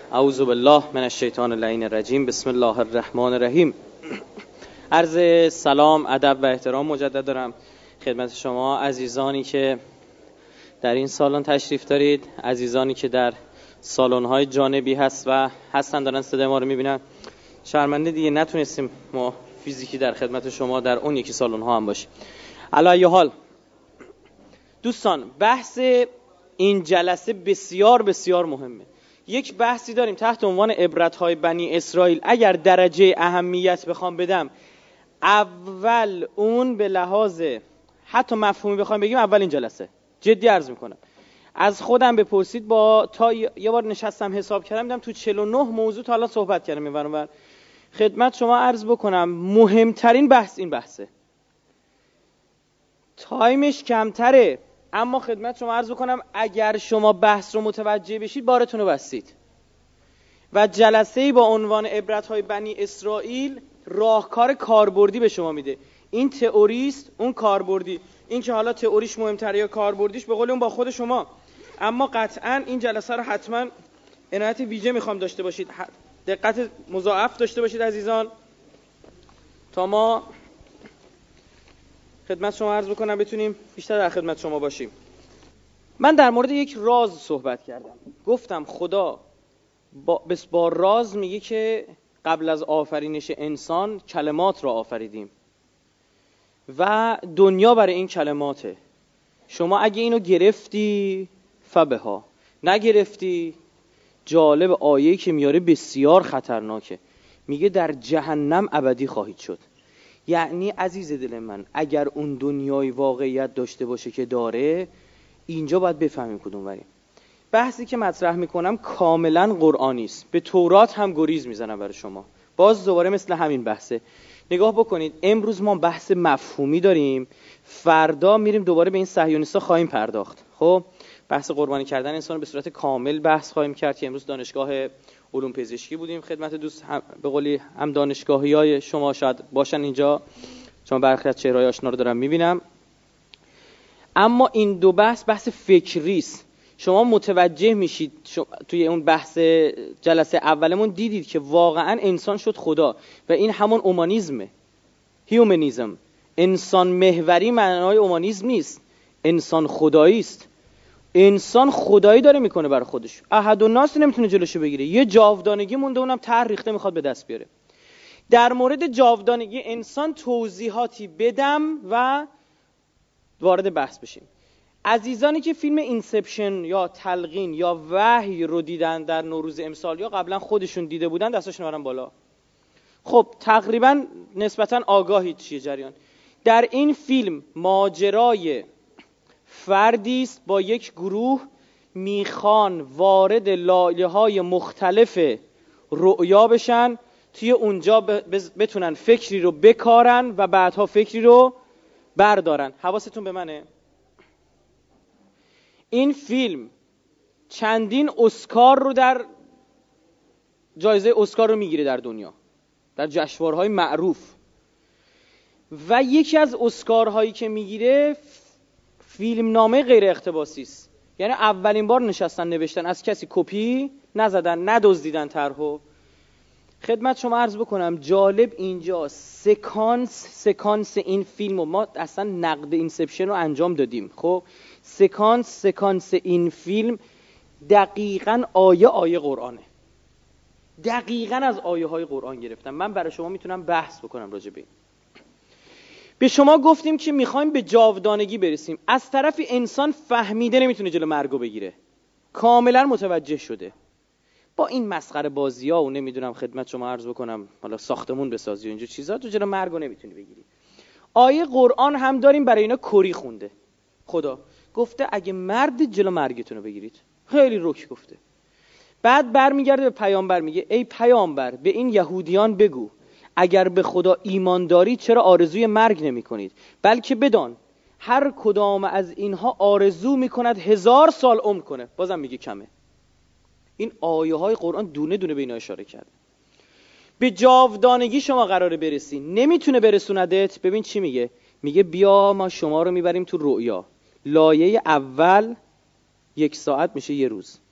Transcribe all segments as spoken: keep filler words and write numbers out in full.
اعوذ بالله من الشیطان اللعین الرجیم. بسم الله الرحمن الرحیم. عرض سلام، ادب و احترام مجدد دارم خدمت شما عزیزانی که در این سالن تشریف دارید، عزیزانی که در سالن‌های جانبی هست و هستن دارن صدای ما رو میبینن. شرمنده دیگه نتونستیم ما فیزیکی در خدمت شما در اون یکی سالن‌ها هم باشیم. علی ای حال دوستان، بحث این جلسه بسیار بسیار مهمه. یک بحثی داریم تحت عنوان عبرت‌های بنی اسرائیل. اگر درجه اهمیت بخوام بدم، اول اون به لحاظ حتی مفهومی بخوام بگیم اول این جلسه. جدی عرض میکنم، از خودم بپرسید. با تا یه بار نشستم حساب کردم دیدم تو چهل و نه موضوع تا حالا صحبت کردم. اینور خدمت شما عرض بکنم مهمترین بحث این بحثه. تایمش کمتره، اما خدمت شما عرض بکنم اگر شما بحث رو متوجه بشید بارتون رو بستید. و جلسه‌ای با عنوان عبرت‌های بنی اسرائیل راهکار کاربردی به شما میده. این تئوریست، اون کاربردی. این که حالا تئوریش مهمتره یا کاربردیش به قول اون با خود شما، اما قطعاً این جلسه رو حتما عنایت ویژه میخوام داشته باشید، دقت مضاعف داشته باشید عزیزان، تا ما خدمت شما عرض بکنم بتونیم بیشتر در خدمت شما باشیم. من در مورد یک راز صحبت کردم. گفتم خدا با, بس با راز میگه که قبل از آفرینش انسان کلمات را آفریدیم و دنیا برای این کلماته. شما اگه اینو گرفتی فبها، نگرفتی جالب. آیه‌ای که میاره بسیار خطرناکه. میگه در جهنم ابدی خواهید شد. یعنی عزیز دل من، اگر اون دنیای واقعیت داشته باشه که داره، اینجا باید بفهمیم کدوم بریم. بحثی که مطرح میکنم کاملا قرآنی است. به تورات هم گریز میزنم برای شما. باز دوباره مثل همین بحثه. نگاه بکنید، امروز ما بحث مفهومی داریم، فردا میریم دوباره به این صهیونیستا خواهیم پرداخت. خب بحث قربانی کردن انسان به صورت کامل بحث خواهیم کرد که امروز دانشگاه علوم پزشکی بودیم خدمت دوست، هم به قولی هم دانشگاهیای شما شاید باشن اینجا، چون برخی از چهره‌های آشنا رو دارم میبینم. اما این دو بحث بحث فکری است. شما متوجه میشید شما توی اون بحث جلسه اولمون دیدید که واقعا انسان شد خدا و این همون اومانیزمه، هیومنیزم. انسان محوری معنای اومانیزم نیست، انسان خدایی است. انسان خدایی داره میکنه برای خودش. احد الناس نمیتونه جلوشو بگیره. یه جاودانگی مونده، اونم طرح ریخته میخواد به دست بیاره. در مورد جاودانگی انسان توضیحاتی بدم و وارد بحث بشیم. عزیزانی که فیلم اینسپشن یا تلقین یا وحی رو دیدن در نوروز امسال یا قبلا خودشون دیده بودن دستاشون برن بالا. خب تقریبا نسبتا آگاهید چیه جریان. در این فیلم ماجرای فردی است با یک گروه میخوان وارد لایه‌های مختلف رؤیا بشن، توی اونجا بتونن فکری رو بکارن و بعدها فکری رو بردارن. حواستون به منه؟ این فیلم چندین اسکار رو در جایزه اسکار رو میگیره در دنیا، در جشنواره‌های معروف. و یکی از اسکارهایی که میگیره فیلم نامه غیر اقتباسی است. یعنی اولین بار نشستن نوشتن، از کسی کپی نزدن، ندزدیدن طرحو. خدمت شما عرض بکنم جالب اینجا سکانس سکانس این فیلمو ما اصلا نقد اینسپشن رو انجام دادیم. خب سکانس سکانس این فیلم دقیقاً آیه آیه قرآنه. دقیقاً از آیه های قرآن گرفتم. من برای شما میتونم بحث بکنم راجع به این. به شما گفتیم که میخوایم به جاودانگی برسیم. از طرف انسان فهمیده نمیتونه جلو مرگو بگیره، کاملا متوجه شده. با این مسخره بازی‌ها و نمیدونم خدمت شما عرض بکنم حالا ساختمون بسازی و اینجور چیزا، تو جلو مرگو نمیتونی بگیری. آیه قرآن هم داریم برای اینا کری خونده. خدا گفته اگه مرد جلو مرگتون رو بگیرید. خیلی رک گفته. بعد برمیگرده به پیامبر میگه ای پیامبر به این یهودیان بگو اگر به خدا ایمان دارید چرا آرزوی مرگ نمی کنید، بلکه بدان هر کدام از اینها آرزو میکند هزار سال عمر کنه. بازم میگه کمه. این آیه های قرآن دونه دونه به اینا اشاره کرده. به جاودانگی شما قراره برسی، نمیتونه برسوندت. ببین چی میگه، میگه بیا ما شما رو میبریم تو رؤیا. لایه اول یک ساعت میشه یه روز،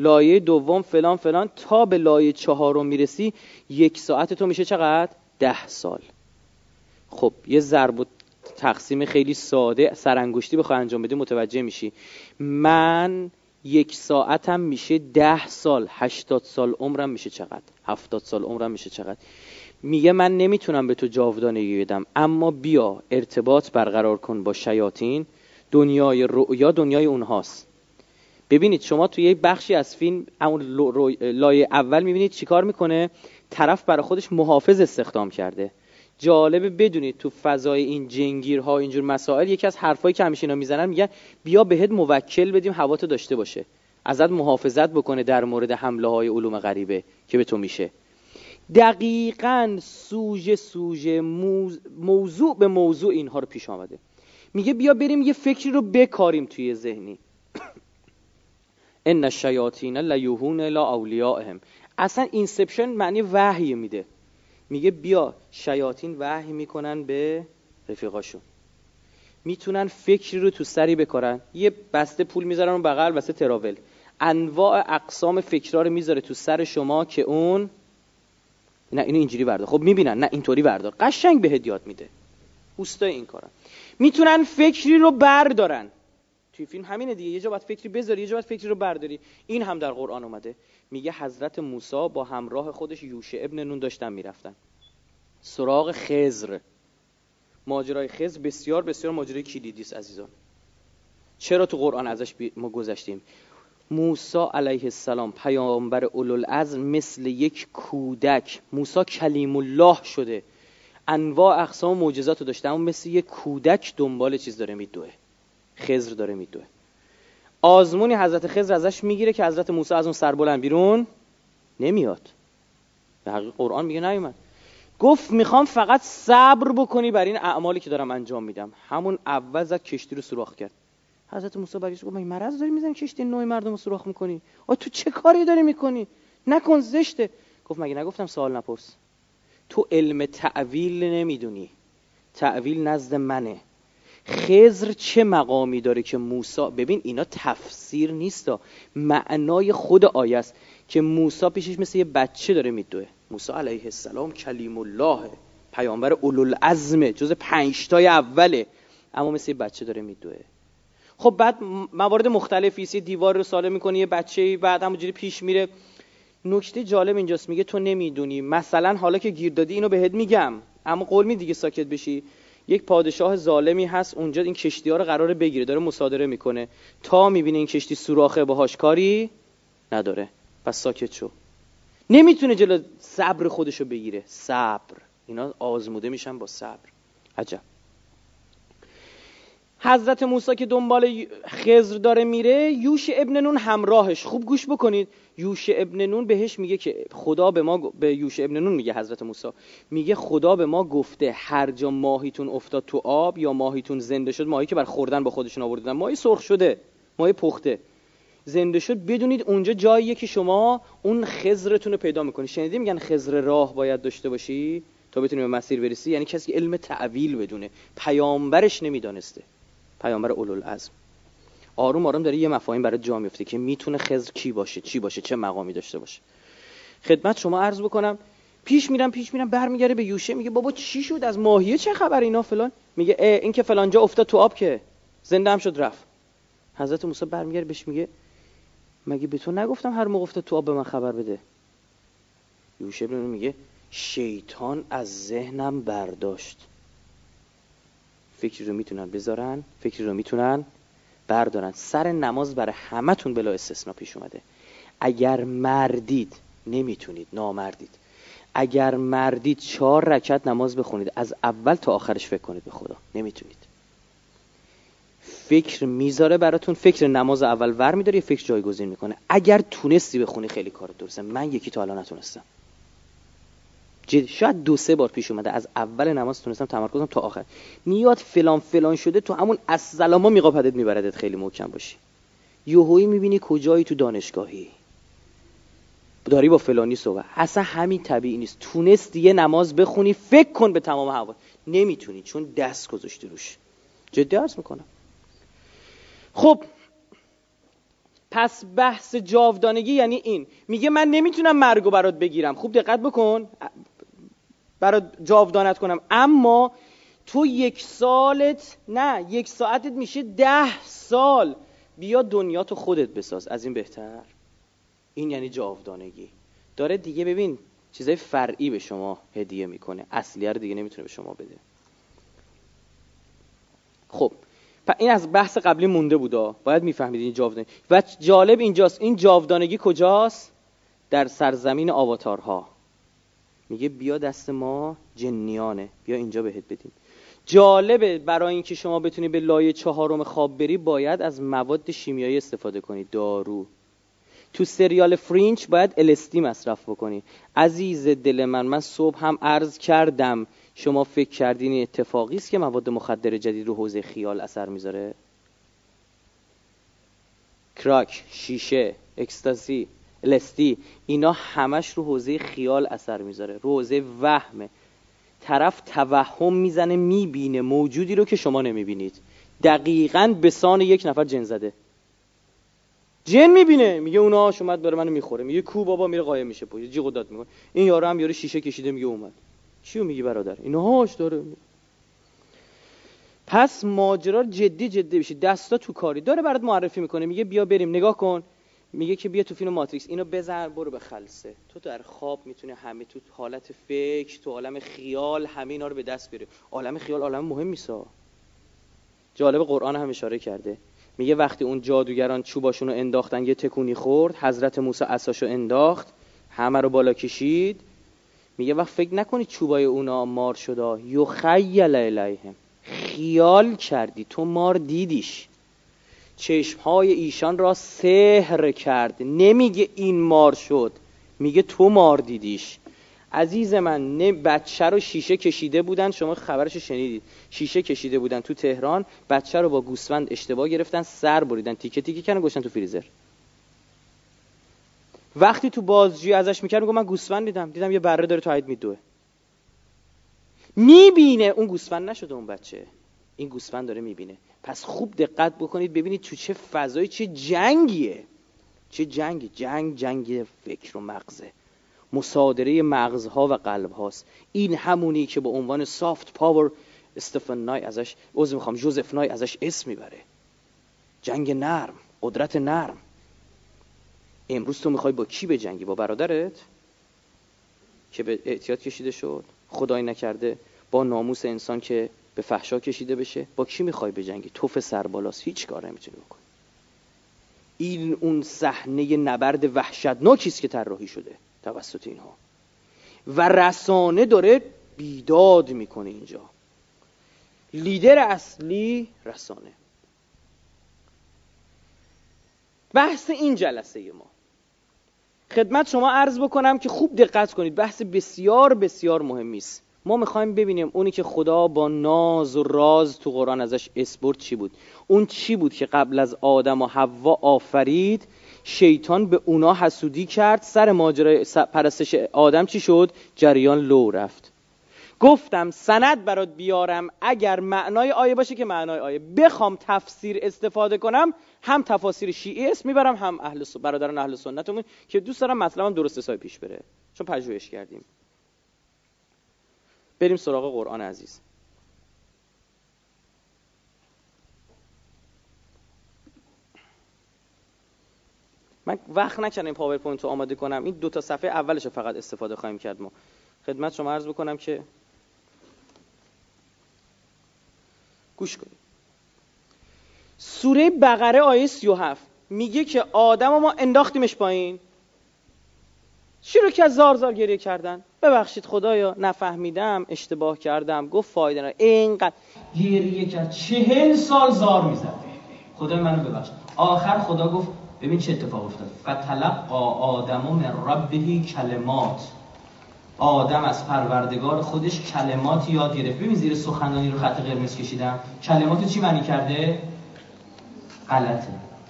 لایه دوم فلان فلان تا به لایه چهارم میرسی، یک ساعت تو میشه چقدر؟ ده سال. خب یه ضرب و تقسیم خیلی ساده سرانگشتی بخوای انجام بدی متوجه میشی من یک ساعتم میشه ده سال، هشتاد سال عمرم میشه چقدر؟ هفتاد سال عمرم میشه چقدر؟ میگه من نمیتونم به تو جاودانگی بدم، اما بیا ارتباط برقرار کن با شیاطین. دنیای رؤیا دنیای اونهاست. ببینید شما توی یه بخشی از فیلم اون لایه اول میبینید چیکار میکنه؟ طرف برای خودش محافظ استخدام کرده. جالبه بدونید تو فضای این جنگیرها اینجور مسائل یکی از حرفایی که همیشه اینا میزنن میگن بیا بهت موکل بدیم حواتو داشته باشه، ازت محافظت بکنه در مورد حمله های علوم غریبه که به تو میشه. دقیقاً سوژه سوژه موضوع به موضوع اینها رو پیش آمده. میگه بیا بریم یه فکری رو بکاریم توی ذهنی. ان الشیاطین لیوحون الی اولیائهم. اصلا اینسپشن معنی وحی میده. میگه بیا شیاطین وحی میکنن به رفیقاشون، میتونن فکری رو تو سری بکارن، یه بسته پول میذارن اون بغل واسه تراول، انواع اقسام فکرها رو میذاره تو سر شما که اون نه اینو اینجوری بردار، خب میبینن نه اینطوری بردار، قشنگ بهت یاد میده. اوستای این کارن. میتونن فکری رو بردارن. توی فیلم همینه دیگه، یه جا باید فکری بذاری، یه جا باید فکری رو برداری. این هم در قرآن اومده. میگه حضرت موسی با همراه خودش یوشع ابن نون داشتن میرفتن سراغ خضر. ماجرای خضر بسیار بسیار ماجرای کلیدی است عزیزان. چرا تو قرآن ازش ما گذشتیم؟ موسی علیه السلام پیامبر اولوالعزم مثل یک کودک، موسی کلیم الله شده، انواع اقسام معجزات رو داشته، اما مثل یک کودک دنبال چیز داره میدوه، خضر داره میدوه. آزمونی حضرت خضر ازش میگیره که حضرت موسی از اون سربلند بیرون نمیاد. به حقیقت قرآن میگه نیومد. گفت میخوام فقط صبر بکنی بر این اعمالی که دارم انجام میدم. همون اول زد کشتی رو سوراخ کرد. حضرت موسی برگشت گفت من مرض داری میزنی کشتی نوع مردم رو سوراخ میکنی؟ آ تو چه کاری داری میکنی؟ نکن، زشته. گفت مگه نگفتم سوال نپرس؟ تو علم تعویل نمیدونی، تعویل نزد منه. خضر چه مقامی داره که موسی، ببین اینا تفسیر نیستا، معنای خود آیه است که موسی پیشش مثل یه بچه داره میدوه. موسی علیه السلام کلیم الله، پیامبر اولوالعزم، جز پنج تای اوله، اما مثل یه بچه داره میدوه. خب بعد موارد مختلفی است، دیوار رو ساله میکنه یه بچه‌ای، بعد همونجوری پیش میره. نکته جالب اینجاست، میگه تو نمیدونی، مثلا حالا که گیر دادی اینو بهت میگم اما قول می دیگه ساکت بشی. یک پادشاه ظالمی هست اونجا، این کشتی‌ها رو قراره بگیره، داره مصادره میکنه، تا میبینه این کشتی سوراخه باهاش کاری نداره، پس ساکت شو. نمیتونه جلو صبر خودشو بگیره. صبر، اینا آزموده میشن با صبر. عجب. حضرت موسی که دنبال خضر داره میره، یوشع ابن نون همراهش. خوب گوش بکنید، یوشع ابن نون بهش میگه که خدا به ما، به یوشع ابن نون میگه حضرت موسی، میگه خدا به ما گفته هر جا ماهیتون افتاد تو آب یا ماهیتون زنده شد، ماهی که بر خوردن با خودشون آوردن، ماهی سرخ شده، ماهی پخته، زنده شد، بدونید اونجا جاییه که شما اون خضرتون رو پیدا میکنی. شنیدی میگن خضر راه باید داشته باشی تا بتونی به مسیر برسی؟ یعنی کسی که علم تعویل بدونه، پیامبرش نمیدانسته، پیامبر اولوالعزم. آروم آروم داره یه مفاهیم برای جا میفته که میتونه خضر کی باشه، چی باشه، چه مقامی داشته باشه. خدمت شما عرض بکنم، پیش میرم پیش میرم برمیگره به یوشع، میگه بابا چی شد، از ماهیه چه خبر اینا فلان؟ میگه این که فلان جا افتاد تو آب که زنده هم شد رفت. حضرت موسی برمیگره بهش میگه مگه به تو نگفتم هر موقع افتاد تو آب به من خبر بده؟ یوشع ابن نون میگه شیطان از ذهنم برداشت. فکری رو میتونن بذارن، فکری رو میتونن بردارن. سر نماز برای همتون بلا استثناء پیش اومده. اگر مردید، نمیتونید، نامردید، اگر مردید چهار رکعت نماز بخونید، از اول تا آخرش فکر کنید به خدا. نمیتونید. فکر میذاره براتون، فکر نماز اول ور میداره، یه فکر جایگزین میکنه. اگر تونستی بخونی خیلی کار درسته. من یکی تا الان نتونستم. جد شاید دو سه بار پیش اومده از اول نماز تونستم تمرکزم تا آخر. میاد فلان فلان شده، تو همون السلاما میقاپدت میبردت، خیلی محکم باشی. یوهویی میبینی کجایی، تو دانشگاهی داری با فلانی صحبت. اصلا همین طبیعی نیست. تونستی یه نماز بخونی فکر کن به تمام حواس، نمیتونی چون دست گذاشتی روش. جدی عرض میکنم. خب پس بحث جاودانگی یعنی این، میگه من نمیتونم مرگو برات بگیرم، خوب دقت بکن، برات جاودانت کنم، اما تو یک سالت نه یک ساعتت میشه ده سال، بیا دنیا تو خودت بساز، از این بهتر؟ این یعنی جاودانگی. داره دیگه ببین چیزای فرعی به شما هدیه میکنه، اصلیه رو دیگه نمیتونه به شما بده. خب این از بحث قبلی مونده بودا، باید میفهمیدین این جاودانگی. و جالب اینجاست، این جاودانگی کجاست؟ در سرزمین آواتارها. میگه بیا دست ما جنیانه، بیا اینجا بهت بدیم. جالبه برای اینکه شما بتونی به لایه چهارم خواب بری باید از مواد شیمیایی استفاده کنی، دارو. تو سریال فرینج باید ال اس دی مصرف بکنی. عزیز دل من، من صبح هم عرض کردم، شما فکر کردین این اتفاقی است که مواد مخدر جدید رو حوزه خیال اثر میذاره؟ کراک، شیشه، اکستازی، ال اس دی، اینا همش رو حوزه خیال اثر میذاره، رو حوزه وهمه. طرف توهم میزنه، میبینه موجودی رو که شما نمیبینید، دقیقاً به سان یک نفر جن زده. جن میبینه، میگه اونها اومد داره منو میخوره، میگه کو بابا، میره قایم میشه، پشت جیغ و داد میکنه. این یارو هم یارو شیشه کشیده، میگه اومد. چیو میگی برادر؟ اینهاش داره. پس ماجرا جدی جدی بشی، دستا تو کاری. داره برات معرفی میکنه، میگه بیا بریم نگاه کن، میگه که بیا تو فیلم ماتریکس، اینو بزن برو به خلسه. تو در خواب میتونه همه، تو حالت فکر، تو عالم خیال همه اینا رو به دست بیاره. عالم خیال عالم مهمی سا. جالب قرآن هم اشاره کرده، میگه وقتی اون جادوگران چوباشون رو انداختن یه تکونی خورد، حضرت موسی عصاشو انداخت همه رو بالا کشید، میگه وقت فکر نکنی چوبای اونا مار شده، یخیل الیهم، خیال کردی تو مار دیدیش، چشمهای ایشان را سحر کرد. نمیگه این مار شد، میگه تو مار دیدیش. عزیز من، نه بچه رو شیشه کشیده بودن، شما خبرش شنیدید، شیشه کشیده بودن تو تهران، بچه رو با گوسفند اشتباه گرفتن، سر بریدن، تیکه تیکه کردن گذاشتن تو فریزر. وقتی تو بازجویی ازش میکرد میگه من گوسفند دیدم، دیدم یه بره داره تو حیاط میدوه. میبینه اون گوسفند نشده اون بچه، این گوسفند داره میبینه. پس خوب دقت بکنید ببینید تو چه فضایی، چه جنگیه، چه جنگی، جنگ جنگ فکر و مغزه، مصادره مغزها و قلب هاست. این همونی که به عنوان سافت پاور استفن نای ازش عذر میخوام جوزف نای ازش اسم میبره، جنگ نرم، قدرت نرم. امروز تو میخوای با کی بجنگی؟ با برادرت که به اعتیاد کشیده شد، خدای نکرده با ناموس انسان که به فحشا کشیده بشه؟ با کی میخوای بجنگی؟ توف سربالاست، هیچ کار نمیتونی بکنی. این اون صحنه نبرد وحشتناکی است که طراحی شده توسط اینها و رسانه داره بیداد میکنه. اینجا لیدر اصلی رسانه. بحث این جلسه ما خدمت شما عرض بکنم که خوب دقت کنید، بحث بسیار بسیار مهمی است. ما میخوایم ببینیم اونی که خدا با ناز و راز تو قرآن ازش اسپورت چی بود. اون چی بود که قبل از آدم و حوا آفرید، شیطان به اونا حسودی کرد، سر ماجرای پرستش آدم چی شد؟ جریان لو رفت. گفتم سند برات بیارم، اگر معنای آیه باشه که معنای آیه، بخوام تفسیر استفاده کنم هم تفاسیر شیعی اسم میبرم، هم اهل س... برادران اهل سنتمون که دوست دارم مطلبم درست حسابی پیش بره، چون پژوهش کردیم. بریم سراغ قرآن عزیز. من وقت نکردم پاورپوینت رو آماده کنم، این دو تا صفحه اولش فقط استفاده خواهیم کرد. ما خدمت شما عرض بکنم که گوش کنید. سوره بقره آیه سی و هفت میگه که آدم ما انداختیمش پایین، شروع که از زار زار گریه کردن، ببخشید خدایا نفهمیدم، اشتباه کردم. گفت فایده نداره، اینقدر گریه کرد، چهل سال زار میزد، خدای منو ببخش. آخر خدا گفت ببین چه اتفاق افتاد، فتلقی آدم من ربه کلمات، آدم از پروردگار خودش کلمات یاد گرفت. ببین زیر سخنانی رو خط قرمز کشیدم، کلمات چی معنی کرده؟ غلطه.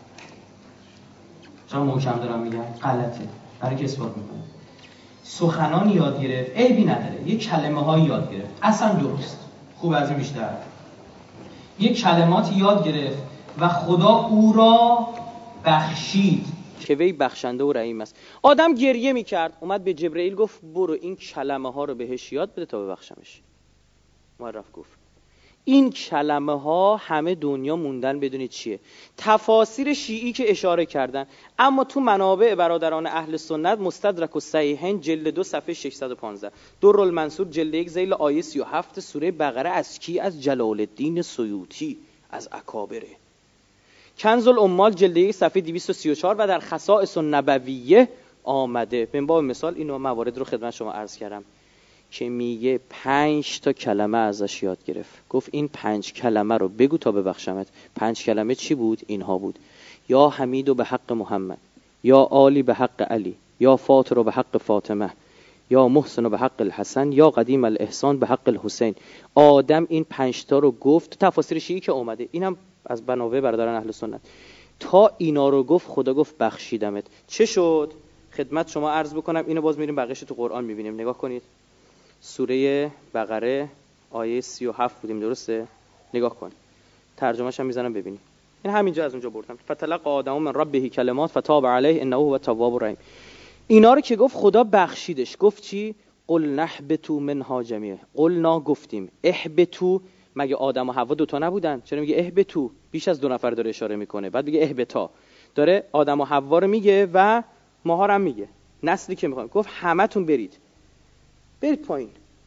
چرا محکم دارم میگم غلطه؟ برای که اثبات میکنه. سخنان یاد گرفت، عیبی نداره، یه کلمه های یاد گرفت، اصلا درست، خوب از این بیشتر. یه کلمات یاد گرفت و خدا او را بخشید که وی بخشنده و رحیم است. آدم گریه میکرد، اومد به جبرئیل گفت برو این کلمه ها رو بهش یاد بده تا ببخشمش. اومد رفت گفت این کلمه ها همه دنیا موندن بدونید چیه. تفاسیر شیعی که اشاره کردن، اما تو منابع برادران اهل سنت مستدرک و صحیحین جلد دو صفحه ششصد و پانزده، درالمنصور جلد یک ذیل آیه سی و هفت سوره بقره از کی؟ از جلال الدین سیوطی، از اکابره. کنز العمال جلد یک صفحه دویست و سی و چهار و در خصائص النبویه آمده. به باب مثال اینو موارد رو خدمت شما عرض کردم که میگه پنج تا کلمه ازش یاد گرفت. گفت این پنج کلمه رو بگو تا ببخشمت. پنج کلمه چی بود؟ اینها بود: یا حمید و به حق محمد، یا عالی به حق علی، یا فاطر و به حق فاطمه، یا محسن و به حق الحسن، یا قدیم الاحسان به حق الحسین. آدم این پنج تا رو گفت. تفاسیر شیعی که اومده، اینم از منابع برادران اهل سنت. تا اینا رو گفت خدا گفت بخشیدمت. چه شد؟ خدمت شما عرض بکنم. اینو باز میریم بقیه‌اش تو قرآن میبینیم. نگاه کنید. سوره بقره آیه سی و هفت بودیم، درسته؟ نگاه کن، ترجمه‌ش هم میزنم ببینید. این همینجا از اونجا بردم. فتلقى آدم من ربه کلمات فتاب علیه انه هو التواب الرحیم. اینا رو که گفت خدا بخشیدش. گفت چی؟ قل نهبطوا منها جمیعا. قلنا گفتیم، اهبطوا. مگه آدم و حوا دوتا نبودن؟ چرا میگه اهبطوا؟ بیش از دو نفر داره اشاره میکنه. بعد میگه اهبطا، داره آدم و حوا رو میگه و ماها رو هم میگه، نسلی که میخوام. گفت همتون برید برید پایین.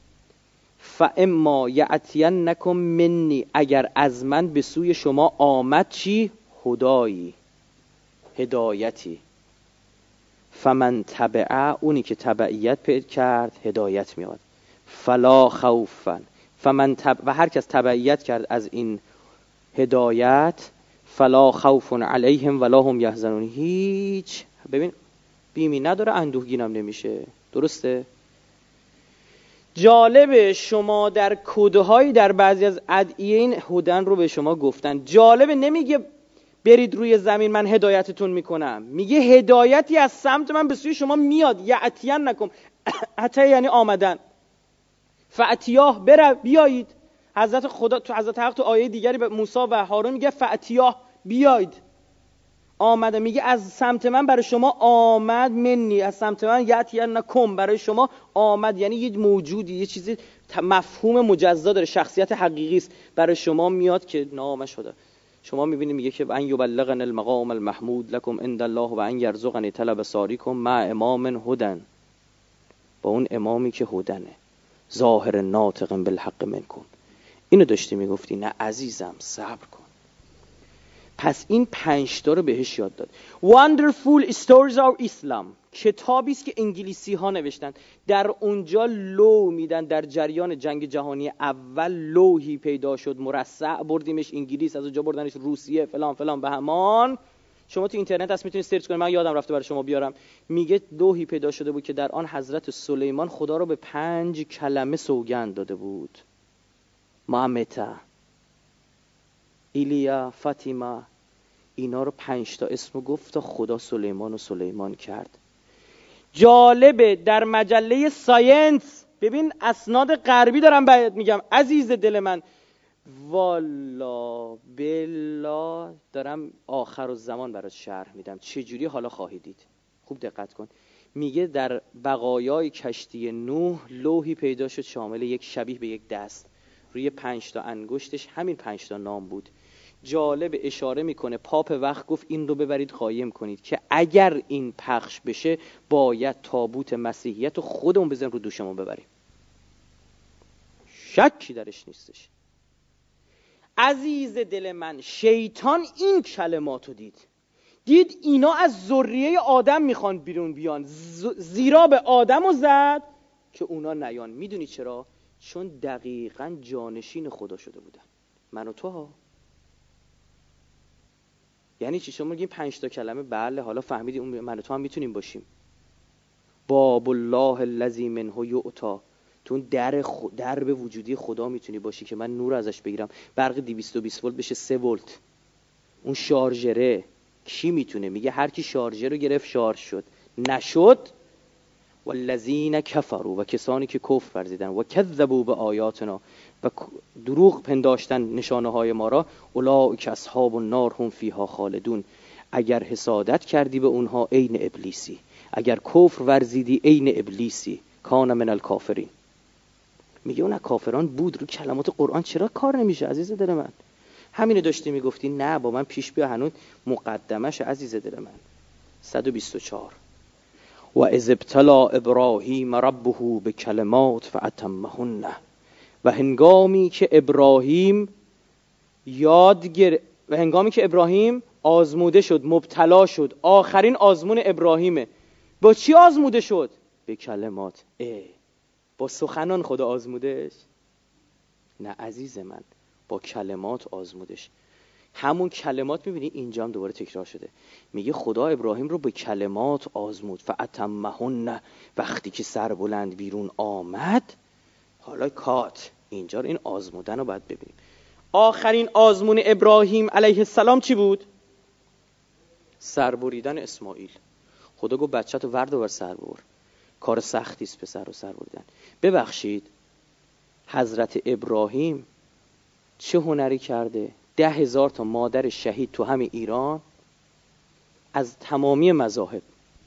فاما یأتینکم منی، اگر از من به سوی شما آمد چی؟ هدایی، هدایتی. فمن تبع، اونی که تبعیت پیدا کرد هدایت میاد. فلا خوفا، فمن تبع، و هر کس تبعیت کرد از این هدایت، فلا خوف علیهم ولا هم یحزنون. هیچ، ببین، بیمی نداره، اندوهگینم نمیشه. درسته؟ جالبه شما در کدهایی در بعضی از ادعیه این هدن رو به شما گفتن. جالبه نمیگه برید روی زمین من هدایتتون میکنم، میگه هدایتی از سمت من به سوی شما میاد. یأتین نکم، عطا یعنی آمدن. فأتیاه، بر بیایید. حضرت خدا تو حضرت حق تو آیه دیگری به موسی و هارون میگه فأتیاه، بیایید. آمده، میگه از سمت من برای شما آمد. منی، از سمت من. یأتین نکم، برای شما آمد یعنی یه موجودی، یه چیزی مفهوم مجزا داره، شخصیت حقیقی است، برای شما میاد که نامه شده. شما میبینید میگه که ان یبلغن المقام المحمود لكم عند الله و ان یرزقنی طلب ساریکم مع امام هدن، با اون امامی که هدنه، ظاهر ناطق بالحق منکم. اینو داشتی میگفتی. نه عزیزم، صبر کن. پس این پنج تا رو بهش یاد داد. Wonderful Stories of Islam کتابی است که انگلیسی ها نوشتن. در اونجا لو میدن در جریان جنگ جهانی اول لوحی پیدا شد مرصع، بردیمش انگلیس، از اونجا بردنش روسیه، فلان فلان به همان. شما تو اینترنت هست میتونید سرچ کنید، من یادم رفته برای شما بیارم. میگه لوحی پیدا شده بود که در آن حضرت سلیمان خدا رو به پنج کلمه سوگند داده بود: محمد، ایلیا، فاطمه. اینا رو پنج تا اسمو گفت تا خدا سلیمان و سلیمان کرد. جالبه در مجله ساینس، ببین اسناد غربی دارم بهت میگم عزیز دل من، والا بلا دارم آخر الزمان برات شرح میدم چجوری حالا خواهی دید. خوب دقت کن. میگه در بقایای کشتی نوح لوحی پیدا شد شامل یک شبیه به یک دست، روی پنج تا انگشتش همین پنج تا نام بود. جالب، اشاره میکنه پاپ وقت گفت این رو ببرید قایم کنید که اگر این پخش بشه باید تابوت مسیحیت رو خودمون بزنیم رو دوشمون ببریم. شکی درش نیستش. عزیز دل من، شیطان این کلماتو دید دید اینا از ذریه آدم میخوان بیرون بیان، زیرا به آدمو زد که اونا نیان. میدونی چرا؟ چون دقیقاً جانشین خدا شده بودن، من و تو ها. یعنی چی؟ شما میگین پنج تا کلمه، بله حالا فهمیدی اون من و تو هم میتونیم باشیم. باب الله الذی منه یؤتی، تو در خ... در به وجودی خدا میتونی باشی که من نور ازش بگیرم، برق دویست و بیست ولت بشه سه ولت. اون شارژره کی میتونه؟ میگه هر کی شارژر رو گرفت شارژ شد، نشد والذین کفروا، و کسانی که کفر ورزیدن، و کذبوا بآیاتنا، و دروغ پنداشتن نشانه های ما را، اولئک اصحاب النار هم فیها خالدون. اگر حسادت کردی به اونها عین ابلیسی، اگر کفر ورزیدی عین ابلیسی، کان من الکافرین. میگه اون کافران بود. رو کلمات قرآن چرا کار نمیشه عزیز دل من؟ همینو داشتی میگفتی نه با من پیش بیا، هنوز مقدمش عزیز دل من. صد و بیست و چهار و اذ ابتلا ابراهیم ربه بکلمات فاتمهن، و هنگامی که ابراهیم یاد گر... و هنگامی که ابراهیم آزموده شد، مبتلا شد. آخرین آزمون ابراهیمه. با چی آزموده شد؟ به کلمات. اه. با سخنان خدا آزمودش؟ نه عزیز من، با کلمات آزمودش. همون کلمات میبینی اینجا هم دوباره تکرار شده. میگه خدا ابراهیم رو به کلمات آزمود. فاتمهن، وقتی که سربلند بیرون آمد. حالا کات اینجا رو، این آزمودن رو باید ببینیم. آخرین آزمون ابراهیم علیه السلام چی بود؟ سربریدن اسماعیل. خدا گفت بچه تو ورد و بر سر ببر. کار سختی است پسر رو سر بریدن. ببخشید حضرت ابراهیم چه هنری کرده؟ ده هزار تا مادر شهید تو همین ایران از تمامی مذاهب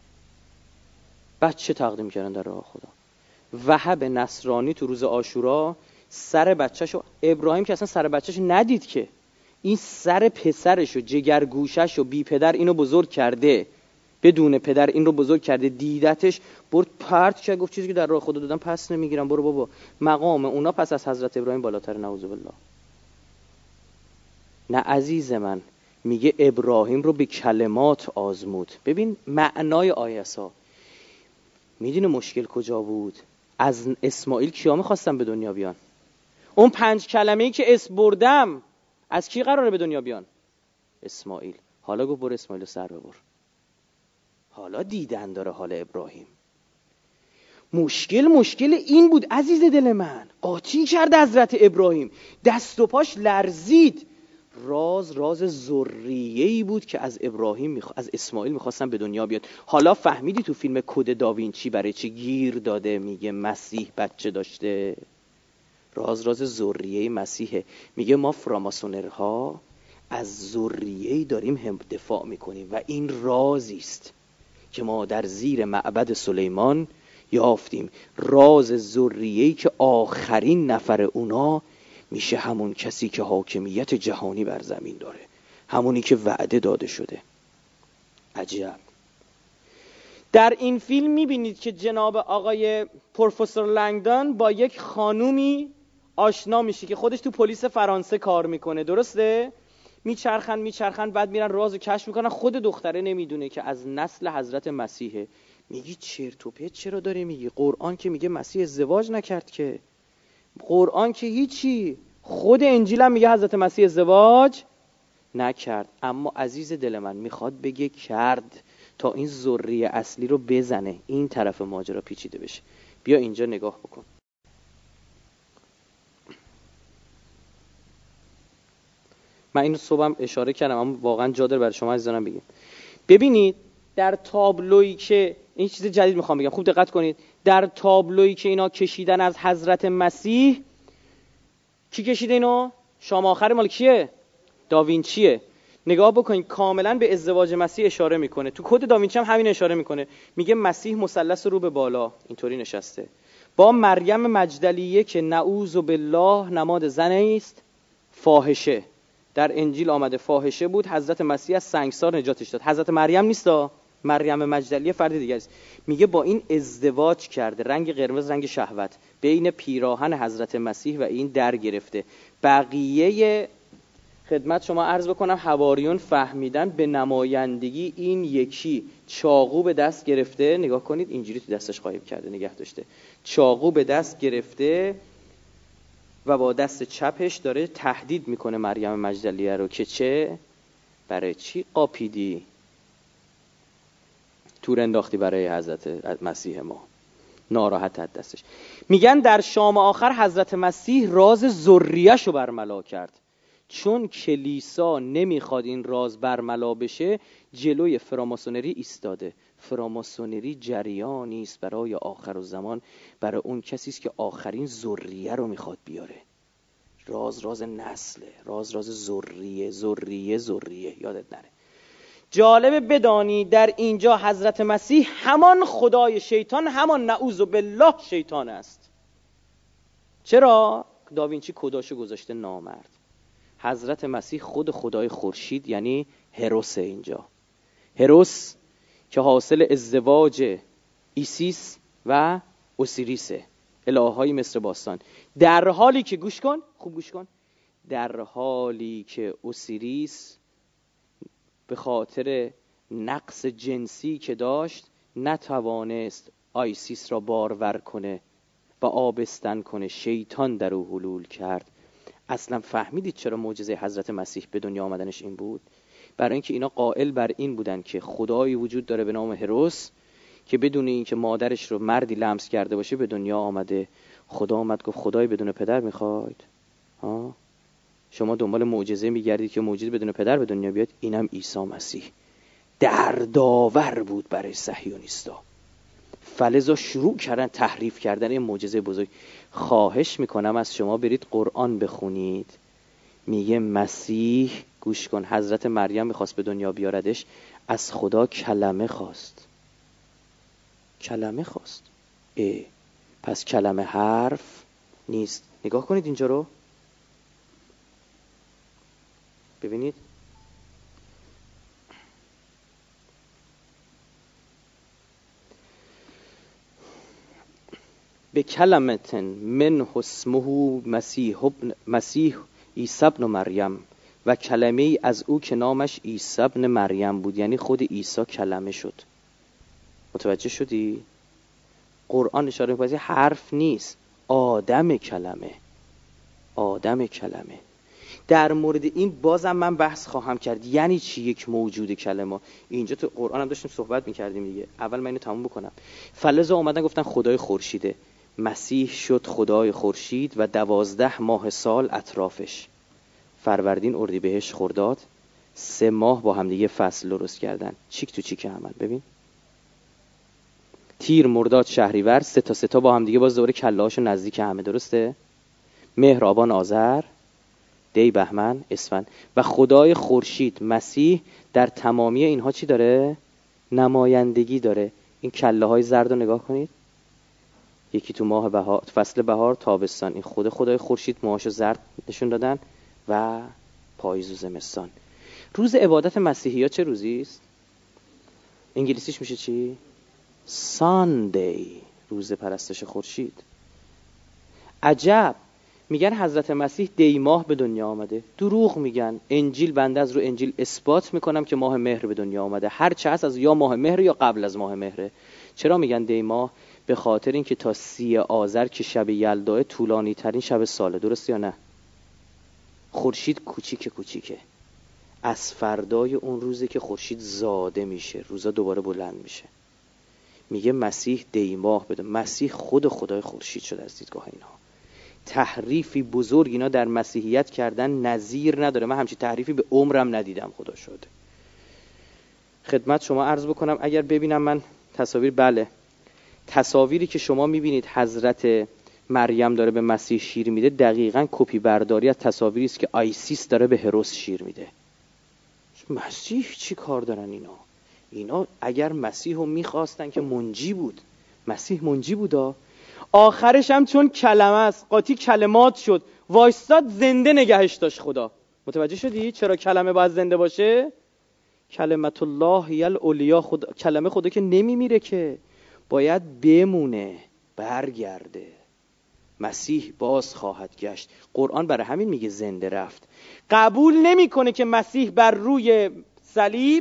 بچه تقدیم کردن در راه خدا. وهب نصرانی تو روز عاشورا سر بچه‌شو، ابراهیم که اصلا سر بچه‌شو ندید که، این سر پسرشو، جگرگوشه‌شو، بی پدر اینو بزرگ کرده، بدون پدر این رو بزرگ کرده، دیدتش برد پرت کرد، گفت چیزی که در راه خدا دادم پس نمیگیرم، برو بابا. مقام اونا پس از حضرت ابراهیم بالاتر، نعوذ بالله. نه عزیز من، میگه ابراهیم رو به کلمات آزمود. ببین معنای آیسا. میدونه مشکل کجا بود؟ از اسماعیل کیا میخواستم به دنیا بیان؟ اون پنج کلمه‌ای که اسم بردم از کی قراره به دنیا بیان؟ اسماعیل. حالا گفت برو اسماعیل سر ببر. حالا دیدن داره حال ابراهیم. مشکل مشکل این بود عزیز دل من، قاطی کرد حضرت ابراهیم، دست و پاش لرزید. راز راز ذریه‌ای بود که از ابراهیم میخوا... از اسماعیل میخواستن به دنیا بیاد. حالا فهمیدی تو فیلم کد داوینچی برای چی گیر داده؟ میگه مسیح بچه داشته. راز راز ذریه مسیحه. میگه ما فراماسونرها از ذریه‌ای داریم هم دفاع میکنیم و این رازی است که ما در زیر معبد سلیمان یافتیم. راز ذریه‌ای که آخرین نفر اونا میشه همون کسی که حاکمیت جهانی بر زمین داره، همونی که وعده داده شده. عجب. در این فیلم میبینید که جناب آقای پروفسور لنگدان با یک خانومی آشنا میشه که خودش تو پلیس فرانسه کار میکنه، درسته؟ میچرخن میچرخن بعد میرن رازو کشف میکنن. خود دختره نمیدونه که از نسل حضرت مسیحه. میگی چرت و پرت چرا داری میگی؟ قرآن که میگه مسیح ازدواج نکرد که. قرآن که هیچی. خود انجیل هم میگه حضرت مسیح ازدواج نکرد. اما عزیز دل من میخواد بگه کرد تا این ذریه اصلی رو بزنه، این طرف ماجرا پیچیده بشه. بیا اینجا نگاه بکن. من اینو صبحم اشاره کردم اما واقعا جا داره برای شما عزیزانم بگم. ببینید در تابلویی که این چیز جدید میخوام بگم، خوب دقت کنید. در تابلویی که اینا کشیدن از حضرت مسیح، کی کشیده اینو؟ شام آخر مال کیه؟ داوینچیه. نگاه بکنید کاملا به ازدواج مسیح اشاره میکنه. تو کد داوینچی هم همین اشاره میکنه. میگه مسیح مثلث رو به بالا اینطوری نشسته با مریم مجدلیه که نعوذ بالله نماد زنی است، فاحشه. در انجیل آمده فاحشه بود. حضرت مسیح از سنگسار نجاتش داد. حضرت مریم نیستا، مریم مجدلیه فرد دیگه است. میگه با این ازدواج کرده، رنگ قرمز رنگ شهوت، بین پیراهن حضرت مسیح و این در گرفته. بقیه خدمت شما عرض بکنم حواریون فهمیدن به نمایندگی این یکی چاقو به دست گرفته. نگاه کنید اینجوری تو دستش قایب کرده نگه داشته. چاقو به دست گرفته و با دست چپش داره تهدید میکنه مریم مجدلیه رو که چه؟ برای چی قاپیدی؟ تور انداختی برای حضرت مسیح ما. ناراحت از دستش. میگن در شام آخر حضرت مسیح راز ذریه‌شو برملا کرد. چون کلیسا نمیخواد این راز برملا بشه، جلوی فراماسونری ایستاده. فراماسونری جریانی است برای آخرالزمان، برای اون کسی است که آخرین ذریه رو میخواد بیاره. راز راز نسله، راز راز ذریه ذریه ذریه یادت نره. جالبه بدانی در اینجا حضرت مسیح همان خدای شیطان، همان نعوذ بالله شیطان است. چرا؟ داوینچی کداشو گذاشته نامرد. حضرت مسیح خود خدای خورشید یعنی هروس. اینجا هروس که حاصل ازدواج ایسیس و اوسیریسه، الهه‌های مصر باستان، در حالی که گوش کن، خوب گوش کن، در حالی که اوسیریس به خاطر نقص جنسی که داشت نتوانست آیسیس را بارور کنه و آبستن کنه، شیطان در او حلول کرد. اصلا فهمیدید چرا معجزه حضرت مسیح به دنیا آمدنش این بود؟ برای اینکه اینا قائل بر این بودن که خدایی وجود داره به نام هروس که بدون اینکه مادرش رو مردی لمس کرده باشه به دنیا آمده. خدا آمد گفت خدایی بدون پدر میخواید؟ ها؟ شما دنبال معجزه میگردید که موجود بدون پدر به دنیا بیاد؟ اینم عیسی مسیح دردآور بود برای صهیونیستا. فلزا شروع کردن تحریف کردن این معجزه بزرگ. خواهش میکنم از شما برید قرآن بخونید. میگه مسیح، گوش کن، حضرت مریم میخواست به دنیا بیاردش، از خدا کلمه خواست. کلمه خواست. اه. پس کلمه حرف نیست. نگاه کنید اینجا رو ببینید. به کلمتن من اسمه مسیح ابن مسیح عیسی ابن مریم، و کلمه ای از او که نامش عیسی ابن مریم بود، یعنی خود عیسی کلمه شد. متوجه شدی؟ قرآن اشاره می‌کنه حرف نیست، آدم کلمه، آدم کلمه. در مورد این بازم من بحث خواهم کرد، یعنی چی یک موجود کلمه. اینجا تو قرآن هم داشتیم صحبت می‌کردیم دیگه. اول من اینو تموم بکنم. فلزا اومدن گفتن خدای خورشیده. مسیح شد خدای خورشید و دوازده ماه سال اطرافش، فروردین، اردیبهشت، خرداد، سه ماه با هم دیگه فصل درست کردن. چیک تو چیک عمل. ببین تیر، مرداد، شهریور، سه تا سه تا با هم دیگه باز دوره کله‌هاشو نزدیک همه. درسته؟ مهر، آبان، آذر، دی، بهمن، اسفند. و خدای خورشید مسیح در تمامی اینها چی داره؟ نمایندگی داره. این کله‌های زرد رو نگاه کنید. یکی تو ماه بهار، فصل بهار، تابستان، این خود خدای خورشید موهاشو زرد نشون دادن، و پاییز و زمستان. روز عبادت مسیحی‌ها چه روزی است؟ انگلیسیش میشه چی؟ ساندی، روز پرستش خورشید. عجب، میگن حضرت مسیح دی ماه به دنیا آمده. دروغ میگن. انجیل، بنده از رو انجیل اثبات میکنم که ماه مهر به دنیا آمده. هر چه هست از یا ماه مهر یا قبل از ماه مهره. چرا میگن دی ماه؟ به خاطر اینکه تا سی آذر که شب یلداه طولانی ترین شب ساله. درست یا نه؟ خورشید کوچیک کوچیکه. از فردای اون روزی که خورشید زاده میشه، روزا دوباره بلند میشه. میگه مسیح دی ماه بده. مسیح خود خدای خورشید شده از دیدگاه اینها. تحریفی بزرگ اینا در مسیحیت کردن نظیر نداره. من همچین تحریفی به عمرم ندیدم. خدا شده. خدمت شما عرض بکنم اگر ببینم من تصاویر، بله، تصاویری که شما میبینید حضرت مریم داره به مسیح شیر میده دقیقاً کپی برداری از تصاویری است که آیسیس داره به هروس شیر میده. مسیح چی کار دارن اینا؟ اینا اگر مسیح رو میخواستن که منجی بود. مسیح منجی بودا. آخرش هم چون کلمه است، قاطی کلمات شد، وایستاد، زنده نگهش داشت خدا. متوجه شدی چرا کلمه باید زنده باشه؟ کلمت الله هی العلیا. خدا، کلمه خدا که نمیمیره که، باید بمونه، برگرده. مسیح باز خواهد گشت. قرآن برای همین میگه زنده رفت. قبول نمیکنه که مسیح بر روی صلیب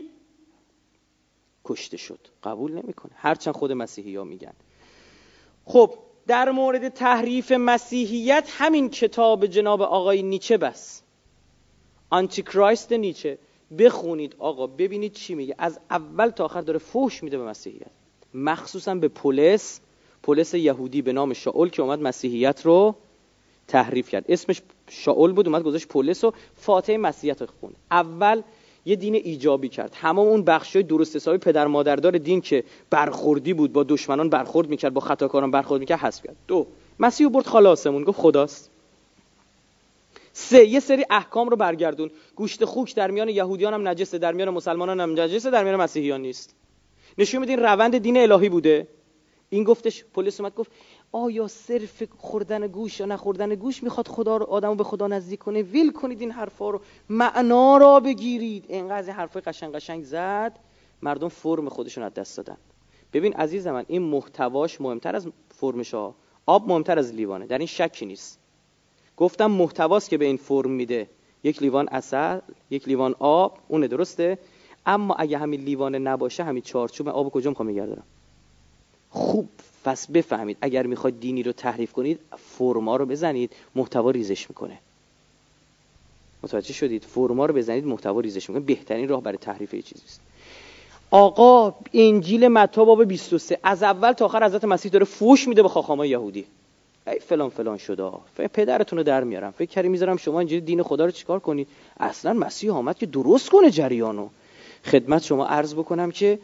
کشته شد. قبول نمیکنه، هرچند خود مسیحی ها میگن. خب در مورد تحریف مسیحیت همین کتاب جناب آقای نیچه بس، آنتی کرایست نیچه، بخونید آقا، ببینید چی میگه. از اول تا آخر داره فحش میده به مسیحیت، مخصوصا به پولس، پولس یهودی به نام شاول که اومد مسیحیت رو تحریف کرد. اسمش شاول بود، اومد گذاشت پولس و فاتحه مسیحیت رو خوند. اول یه دین ایجابی کرد، تمام اون بخشای درست حسابی پدر مادردار دین که برخوردی بود، با دشمنان برخورد میکرد، با خطاکاران برخورد میکرد، حذف کرد. دو، مسیح رو برد خاله آسمون، گفت خداست. سه، یه سری احکام رو برگردون. گوشت خوک در میان یهودیان هم نجسه، در میان مسلمانان هم نجسه، در میان مسیحیان نیست. نشون میده این روند دین الهی بوده. این گفتش، پولس اومد گفت آیا صرف خوردن گوش یا نخوردن گوش میخواد خدا رو آدمو به خدا نزدیک کنه؟ ویل کنید این حرفا رو، معنا را بگیرید. اینقدر حرفای قشنگ قشنگ زد، مردم فرم خودشون از دست دادن. ببین عزیز من، این محتواش مهمتر از فرمش ها. آب مهمتر از لیوانه، در این شکی نیست. گفتم محتواست که به این فرم میده. یک لیوان عسل، یک لیوان آب، اونه، درسته؟ اما اگه همین لیوانه نباشه، همین چارچوب، آب کجا میخوام نگه دارم؟ خوب پس بفهمید اگر میخواید دینی رو تحریف کنید، فرما رو بزنید، محتوا ریزش میکنه. متوجه شدید؟ فرما رو بزنید، محتوا ریزش میکنه. بهترین راه برای تحریف یه چیزی است. آقا انجیل متی باب بیست و سه از اول تا آخر حضرت مسیح داره فوش میده به خاخامای یهودی. ای فلان فلان شده، پدرتون رو در میارم، فکر کردی میذارم شما اینجوری دین خدا رو چیکار کنید؟ اصلا مسیح آمد که درست کنه جریانو. خدمت شما عرض بکنم که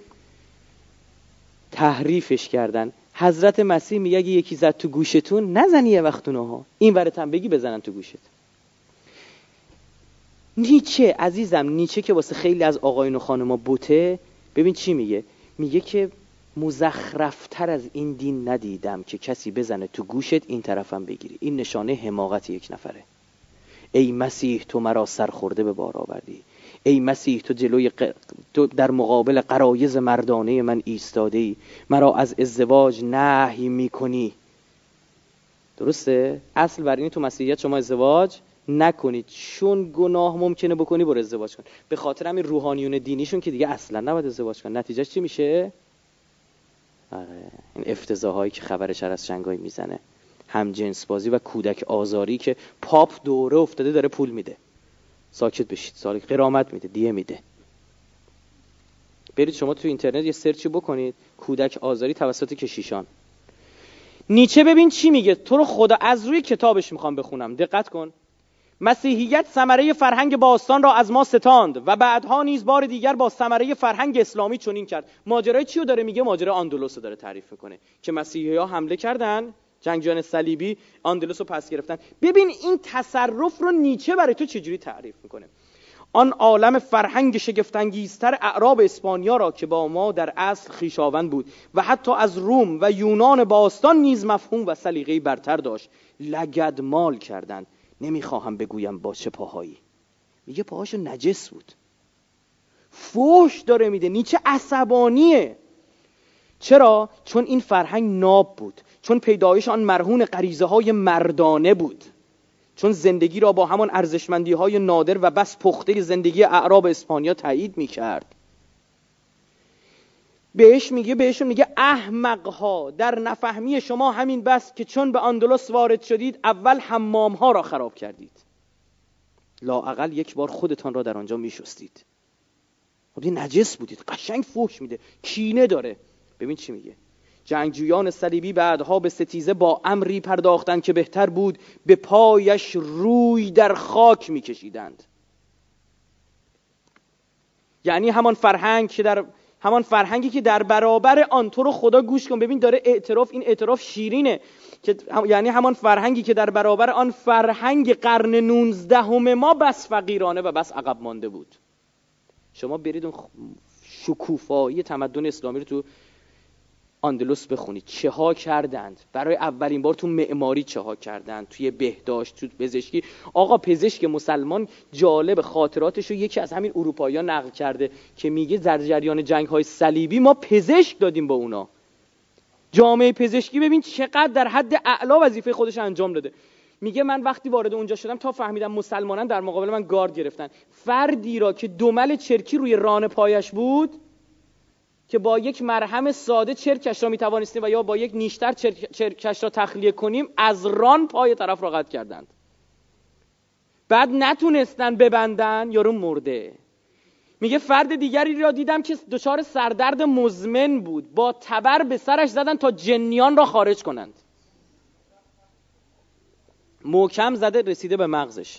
تحریفش کردن. حضرت مسیح میگه اگه یکی زد تو گوشتون نزنی یه وقت اونها، این ورت هم بگی بزنن تو گوشت. نیچه عزیزم، نیچه که واسه خیلی از آقایون و خانما بوته، ببین چی میگه؟ میگه که مزخرفتر از این دین ندیدم که کسی بزنه تو گوشت این طرفم بگیری. این نشانه حماقت یک نفره. ای مسیح تو مرا سرخورده به بار آوردی. ای مسیح تو جلوی ق... تو در مقابل غرایز مردانه من ایستاده ای، مرا از ازدواج نهی میکنی. درسته؟ اصل بر این تو مسیحیت شما ازدواج نکنید، چون گناه ممکنه بکنی برو ازدواج کن. به خاطر همین روحانیون دینیشون که دیگه اصلا نباید ازدواج کن. نتیجهش چی میشه؟ آره، این افتضاحایی که خبر شر از شنگای میزنه، هم جنس بازی و کودک آزاری که پاپ دوره افتاده داره پول میده. ساکت بشید، سال قرامت میده، دیه میده. برید شما تو اینترنت یه سرچی بکنید، کودک آزاری توسط کشیشان. نیچه ببین چی میگه. تو رو خدا از روی کتابش میخوام بخونم، دقت کن. مسیحیت ثمره فرهنگ باستان را از ما ستاند و بعدها نیز بار دیگر با ثمره فرهنگ اسلامی چنین کرد. ماجرای چی رو داره میگه؟ ماجرای آندلس رو داره تعریف میکنه که مسیحی‌ها حمله کردن، جنگجویان صلیبی آندلس رو پس گرفتن. ببین این تصرف رو نیچه برای تو چجوری تعریف میکنه. آن عالم فرهنگ شگفت‌انگیزتر اعراب اسپانیا را که با ما در اصل خویشاوند بود و حتی از روم و یونان باستان نیز مفهوم و سلیقه‌ای برتر داشت، لگدمال کردند. نمیخواهم بگویم با چه پاهایی. میگه پاهاشو نجس بود. فوش داره میده. نیچه عصبانیه. چرا؟ چون این فرهنگ ناب بود، چون پیدایش آن مرهون غریزه های مردانه بود، چون زندگی را با همان ارزشمندی های نادر و بس پخته زندگی اعراب اسپانیا تایید میکرد. بهش میگه بهشون میگه احمقها، در نفهمی شما همین بس که چون به اندلس وارد شدید اول حمام ها را خراب کردید، لااقل یک بار خودتان را در آنجا میشستید. خب نجس بودید. قشنگ فحش میده، کینه داره. ببین چی میگه. جنگجویان صلیبی بعدها به ستیزه با امری پرداختند که بهتر بود به پایش روی در خاک میکشیدند. یعنی همان فرهنگ که در همان فرهنگی که در برابر آن، تو رو خدا گوش کن، ببین داره اعتراف، این اعتراف شیرینه، که یعنی همان فرهنگی که در برابر آن فرهنگ قرن نوزدهم ما بس فقیرانه و بس عقب مانده بود. شما برید اون شکوفایی تمدن اسلامی رو تو اندلس بخونید، چه ها کردند. برای اولین بار تو معماری چه ها کردند، توی بهداشت، تو پزشکی. آقا پزشک مسلمان جالب خاطراتش رو یکی از همین اروپایی‌ها نقل کرده که میگه در جریان جنگ‌های صلیبی ما پزشک دادیم با اونا. جامعه پزشکی ببین چقدر در حد اعلا وظیفه خودش انجام داده. میگه من وقتی وارد اونجا شدم تا فهمیدم مسلمانان در مقابل من گارد گرفتن. فردی را که دمل چرکی روی ران پایش بود که با یک مرهم ساده چرکش را میتوانستیم و یا با یک نیشتر چرکش را تخلیه کنیم، از ران پای طرف را قطع کردند. بعد نتونستن ببندن، یارو مرده. میگه فرد دیگری را دیدم که دچار سردرد مزمن بود، با تبر به سرش زدن تا جنیان را خارج کنند. محکم زده رسیده به مغزش.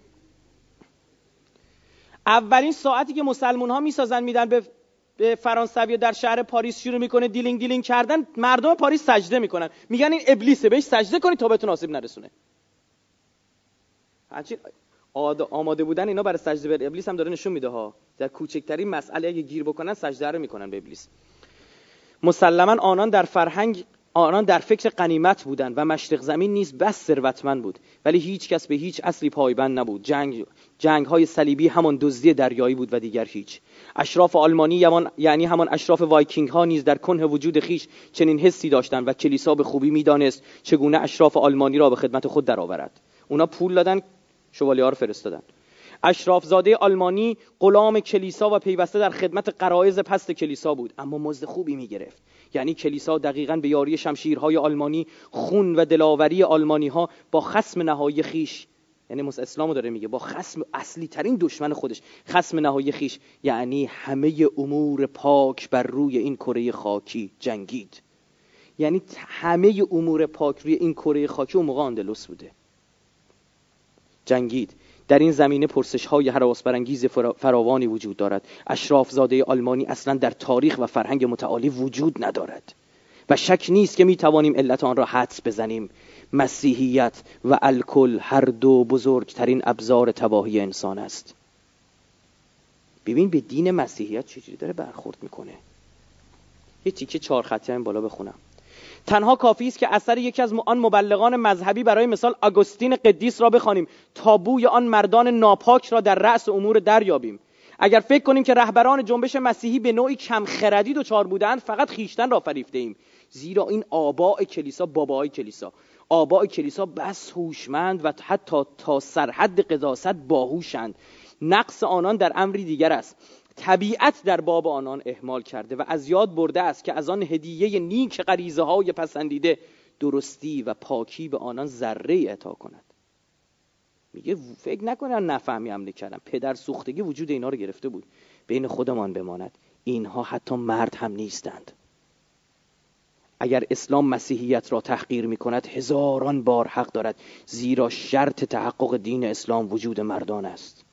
اولین ساعتی که مسلمان ها میسازن میدن به به فرانسوی در شهر پاریس شروع میکنه دیلینگ دیلینگ کردن، مردم پاریس سجده میکنن، میگن این ابلیسه، بهش سجده کنید تا بهتون آسیب نرسونه. هرچی آماده بودن اینا برای سجده به ابلیس هم داره نشون میده ها. در کوچکترین مسئله اگه گیر بکنن سجده رو میکنن به ابلیس. مسلماً آنان در فرهنگ آنان در فکر غنیمت بودند و مشرق زمین نیز بس ثروتمند بود، ولی هیچ کس به هیچ اصلی پایبند نبود. جنگ جنگ های صلیبی همان دزدی دریایی بود و دیگر هیچ. اشراف آلمانی یعنی همان اشراف وایکینگ ها نیز در کنه وجود خیش چنین حسی داشتند و کلیسا به خوبی میدانست چگونه اشراف آلمانی را به خدمت خود درآورد. اونا پول دادن، شوالیه‌ها رو فرستادن. اشراف زاده آلمانی غلام کلیسا و پیوسته در خدمت غرایز پست کلیسا بود، اما مزد خوبی میگرفت. یعنی کلیسا دقیقاً به یاری شمشیرهای آلمانی، خون و دلاوری آلمانی ها با خصم نهایی خیش، یعنی مس اسلامو داره میگه، با خصم اصلی ترین دشمن خودش، خصم نهایی خیش یعنی همه امور پاک بر روی این کره خاکی جنگید. یعنی همه امور پاک روی این کره خاکی اون موقع اندلس بوده، جنگید. در این زمینه پرسش‌های هراس برانگیز فراوانی وجود دارد. اشراف زاده آلمانی اصلا در تاریخ و فرهنگ متعالی وجود ندارد و شک نیست که میتوانیم علت آن را حدس بزنیم. مسیحیت و الکل هر دو بزرگترین ابزار تباهی انسان است. ببین به دین مسیحیت چجوری داره برخورد میکنه. یه تیکه چهار خطی این بالا بخونم. تنها کافی است که اثر یکی از آن مبلغان مذهبی، برای مثال آگوستین قدیس را بخوانیم تا بوی آن مردان ناپاک را در رأس امور دریابیم. اگر فکر کنیم که رهبران جنبش مسیحی به نوعی کم خردی دچار بودند، فقط خیشتن را فریفته ایم، زیرا این آباء کلیسا، بابای کلیسا، آباء کلیسا بس هوشمند و حتی تا سرحد قداست باهوشند. نقص آنان در امری دیگر است. طبیعت در باب آنان اهمال کرده و از یاد برده است که از آن هدیه نیک غریزه های پسندیده درستی و پاکی به آنان ذره عطا کند. میگه فکر نکنن نفهمی حمله کردن، پدر سوختگی وجود اینا رو گرفته بود. بین خودمان بماند، اینها حتی مرد هم نیستند. اگر اسلام مسیحیت را تحقیر میکند هزاران بار حق دارد، زیرا شرط تحقق دین اسلام وجود مردان است.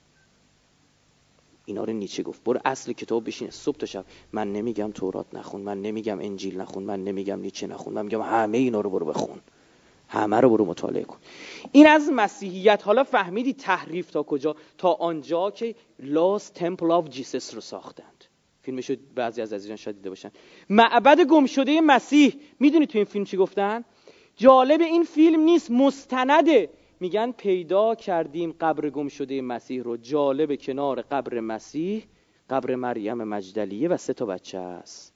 اینا رو نیچه گفت. برو اصل کتاب بشین صبح تا شب. من نمیگم تورات نخون، من نمیگم انجیل نخون، من نمیگم نیچه نخون، من میگم همه اینا رو برو بخون، همه رو برو مطالعه کن. این از مسیحیت. حالا فهمیدی تحریف تا کجا؟ تا آنجا که Lost Temple of Jesus رو ساختند. فیلمشو بعضی از عزیزان شاید دیده باشن، معبد گم شده مسیح. میدونی تو این فیلم چی گفتن؟ جالب این فیلم نیست، مستنده. میگن پیدا کردیم قبر گم شده مسیح رو. جالب کنار قبر مسیح قبر مریم مجدلیه و سه تا بچه است.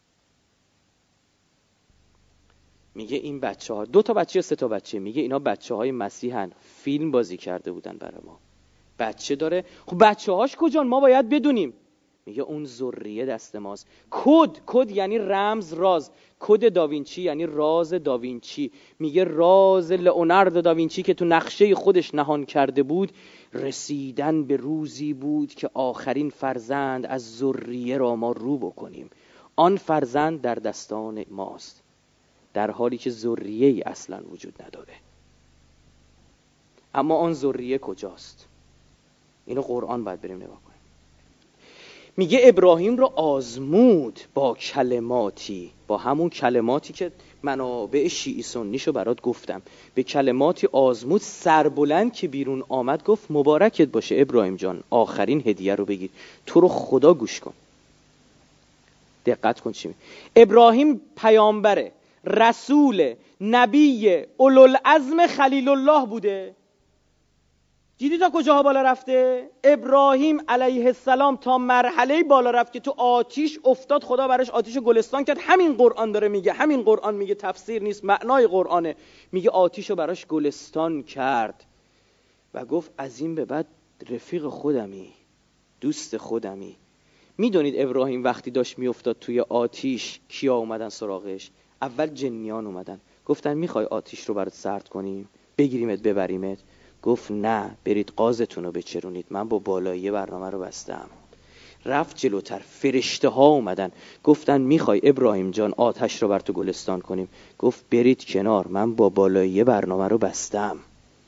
میگه این بچه ها، دو تا بچه یا سه تا بچه، میگه اینا بچه های مسیحن، فیلم بازی کرده بودن برای ما. بچه داره. خب بچه هاش کجان؟ ما باید بدونیم. میگه اون ذریه دست ماست. کد، کد یعنی رمز، راز. کد داوینچی یعنی راز داوینچی. میگه راز لئوناردو داوینچی که تو نقشه خودش نهان کرده بود، رسیدن به روزی بود که آخرین فرزند از ذریه را ما رو بکنیم. آن فرزند در دستان ماست، در حالی که ذریه‌ای اصلا وجود نداره. اما آن ذریه کجاست؟ اینو قرآن باید بریم نگاه کنیم. میگه ابراهیم رو آزمود با کلماتی، با همون کلماتی که منابع شیعی سنیشو برات گفتم. به کلماتی آزمود. سربلند که بیرون آمد گفت مبارکت باشه ابراهیم جان، آخرین هدیه رو بگیر. تو رو خدا گوش کن، دقت کن چی میگه. ابراهیم پیامبره، رسول، نبی، اولوالعزم خلیل الله بوده. دیدی تا کجاها بالا رفته؟ ابراهیم علیه السلام تا مرحله بالا رفت که تو آتیش افتاد، خدا براش آتیش گلستان کرد. همین قرآن داره میگه، همین قرآن میگه، تفسیر نیست، معنای قرآنه. میگه آتیشو براش گلستان کرد و گفت از این به بعد رفیق خودمی، دوست خودمی. میدونید ابراهیم وقتی داشت میافتاد توی آتیش کیا اومدن سراغش؟ اول جنیان اومدن، گفتن میخوای آتیش رو برات سرد کنیم، بگیریمت ببریمت؟ گفت نه، برید قازتون رو بچرونید، من با بالایی برنامه رو بستم. رفت جلوتر، فرشته ها اومدن گفتن میخوای ابراهیم جان آتش رو بر تو گلستان کنیم؟ گفت برید کنار، من با بالایی برنامه رو بستم.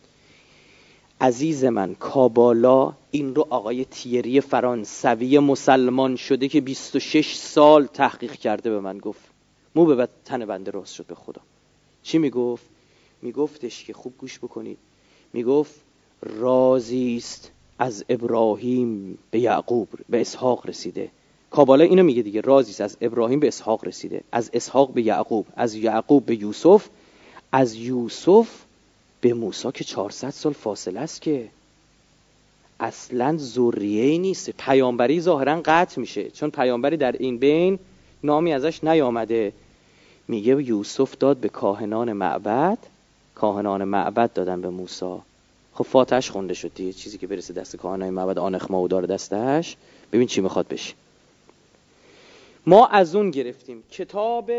عزیز من، کابالا این رو آقای تیری فرانسوی مسلمان شده که بیست و شش سال تحقیق کرده به من گفت. مو به بعد تن بنده راست شد به خدا. چی میگفت؟ میگفتش که خوب گوش بکنید، میگفت رازی است از ابراهیم به یعقوب به اسحاق رسیده. کابالا اینو میگه دیگه، رازی است از ابراهیم به اسحاق رسیده، از اسحاق به یعقوب، از یعقوب به یوسف، از یوسف به موسی که چهارصد سال فاصله است که اصلا ذریه‌ای نیست. پیامبری ظاهرا قطع میشه چون پیامبری در این بین نامی ازش نیامده. میگه یوسف داد به کاهنان معبد، کاهنان معبد دادن به موسی. خب فاتحش خونده شد دیگه، چیزی که برسه دست کاهنان معبد آنخما و داره دستش. ببین چی میخواد بشه. ما از اون گرفتیم کتاب،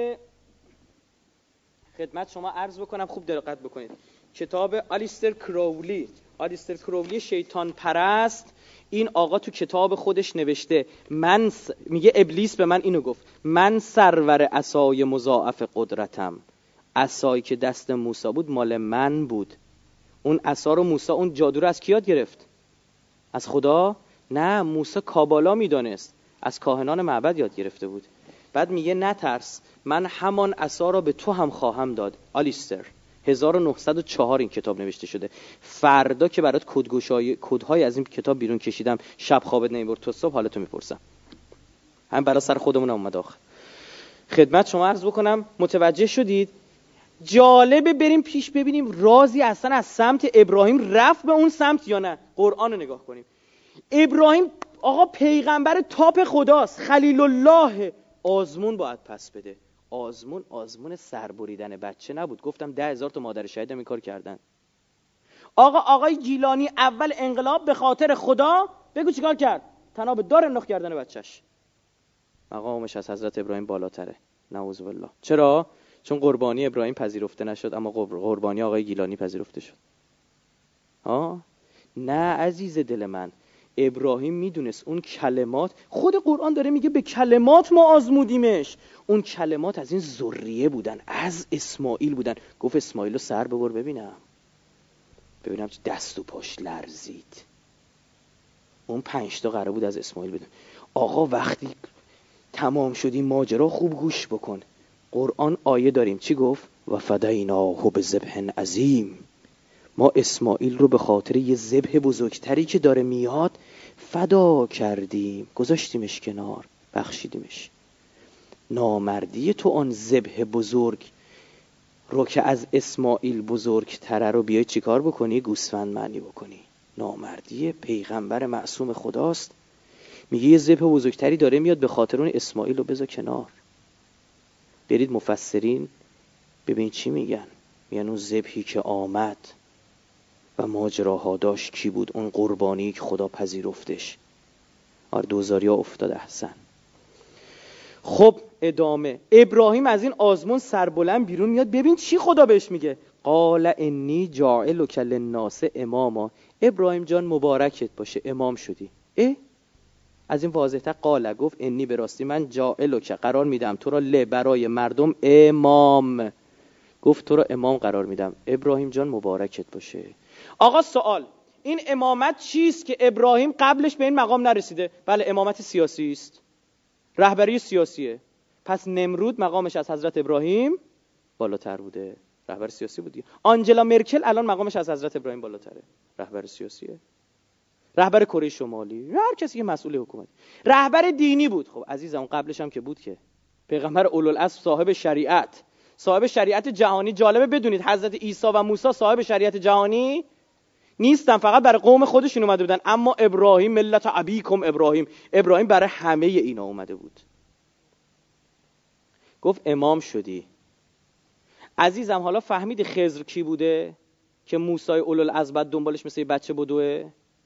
خدمت شما عرض بکنم خوب دقت بکنید، کتاب آلیستر کراولی. آلیستر کراولی شیطان پرست، این آقا تو کتاب خودش نوشته، من س... میگه ابلیس به من اینو گفت، من سرور عصای مضاعف قدرتم. عصایی که دست موسی بود مال من بود. اون عصا رو موسی، اون جادو رو از کی یاد گرفت؟ از خدا؟ نه، موسی کابالا میدونست، از کاهنان معبد یاد گرفته بود. بعد میگه نترس، من همان عصا را به تو هم خواهم داد. آلیستر هزار و نهصد و چهار این کتاب نوشته شده. فردا که برات کدگشای کدهای از این کتاب بیرون کشیدم، شب خوابت نمیبرد تا صبح، حالتو میپرسم. هم برای سر خودمون اومد آخه. خدمت شما عرض بکنم متوجه شدید؟ جالبه بریم پیش ببینیم رازی اصلا از سمت ابراهیم رفت به اون سمت یا نه. قرآن رو نگاه کنیم. ابراهیم آقا پیغمبر تاپ خداست، خلیل الله. آزمون باید پس بده. آزمون آزمون سربریدن بچه نبود. گفتم ده هزار تا مادر شهید هم این کار کردن. آقا آقای گیلانی اول انقلاب به خاطر خدا، بگو چیکار کرد؟ تناب دار انداخت گردن بچهش. مقامش از حضرت ابراهیم بالاتره، نعوذ بالله. چرا؟ چون قربانی ابراهیم پذیرفته نشد، اما قربانی آقای گیلانی پذیرفته شد. ها؟ نه عزیز دل من، ابراهیم میدونست اون کلمات، خود قرآن داره میگه به کلمات ما آزمودیمش. اون کلمات از این ذریه بودن، از اسماعیل بودن. گفت اسماعیل رو سر ببر ببینم، ببینم چه دست و پاش لرزید. اون پنج تا قرار بود از اسماعیل بدون. آقا وقتی تمام شدی ماجرا خوب گوش بکن. قرآن آیه داریم چی گفت؟ و فدیناه بذبح عظیم. ما اسماعیل رو به خاطر یه ذبح بزرگتری که داره میاد فدا کردیم، گذاشتیمش کنار، بخشیدیمش. نامردی تو آن ذبح بزرگ رو که از اسماعیل بزرگتره رو بیای چیکار بکنی؟ گوسفند معنی بکنی. نامردی پیغمبر معصوم خداست. میگه یه ذبح بزرگتری داره میاد، به خاطر اون اسماعیل رو بذار کنار. برید مفسرین ببین چی میگن. میگن اون ذبحی که آمد و ماجراها داشت کی بود؟ اون قربانی که خدا پذیرفتش. آر دوزاریا افتاد. احسن. خب ادامه. ابراهیم از این آزمون سربلند بیرون میاد. ببین چی خدا بهش میگه. قال انی جاعلک للناس اماما. ابراهیم جان مبارکت باشه، امام شدی. اه؟ از این واضح‌تر قال، گفت انی به راستی من جاعلک قرار میدم تو را ل برای مردم امام. گفت تو را امام قرار میدم. ابراهیم جان مبارکت باشه. آقا سوال، این امامت چیست که ابراهیم قبلش به این مقام نرسیده؟ بله امامت سیاسی است، رهبری سیاسیه. پس نمرود مقامش از حضرت ابراهیم بالاتر بوده، رهبر سیاسی بودی. آنجلا مرکل الان مقامش از حضرت ابراهیم بالاتره، رهبر سیاسیه. رهبر کره شمالی، هر کسی که مسئول حکومت. رهبر دینی بود. خب عزیزم قبلش هم که بود که پیغمبر اولوالعزم، صاحب شریعت، صاحب شریعت جهانی. جالبه بدونید حضرت عیسی و موسی صاحب شریعت جهانی نیستن، فقط برای قوم خودشون اومده بودن. اما ابراهیم ملت ابیکم ابراهیم، ابراهیم برای همه اینا اومده بود. گفت امام شدی. عزیزم حالا فهمیدی خضر کی بوده که موسی اولوالعزم بعد دنبالش مثل بچه بدوه؟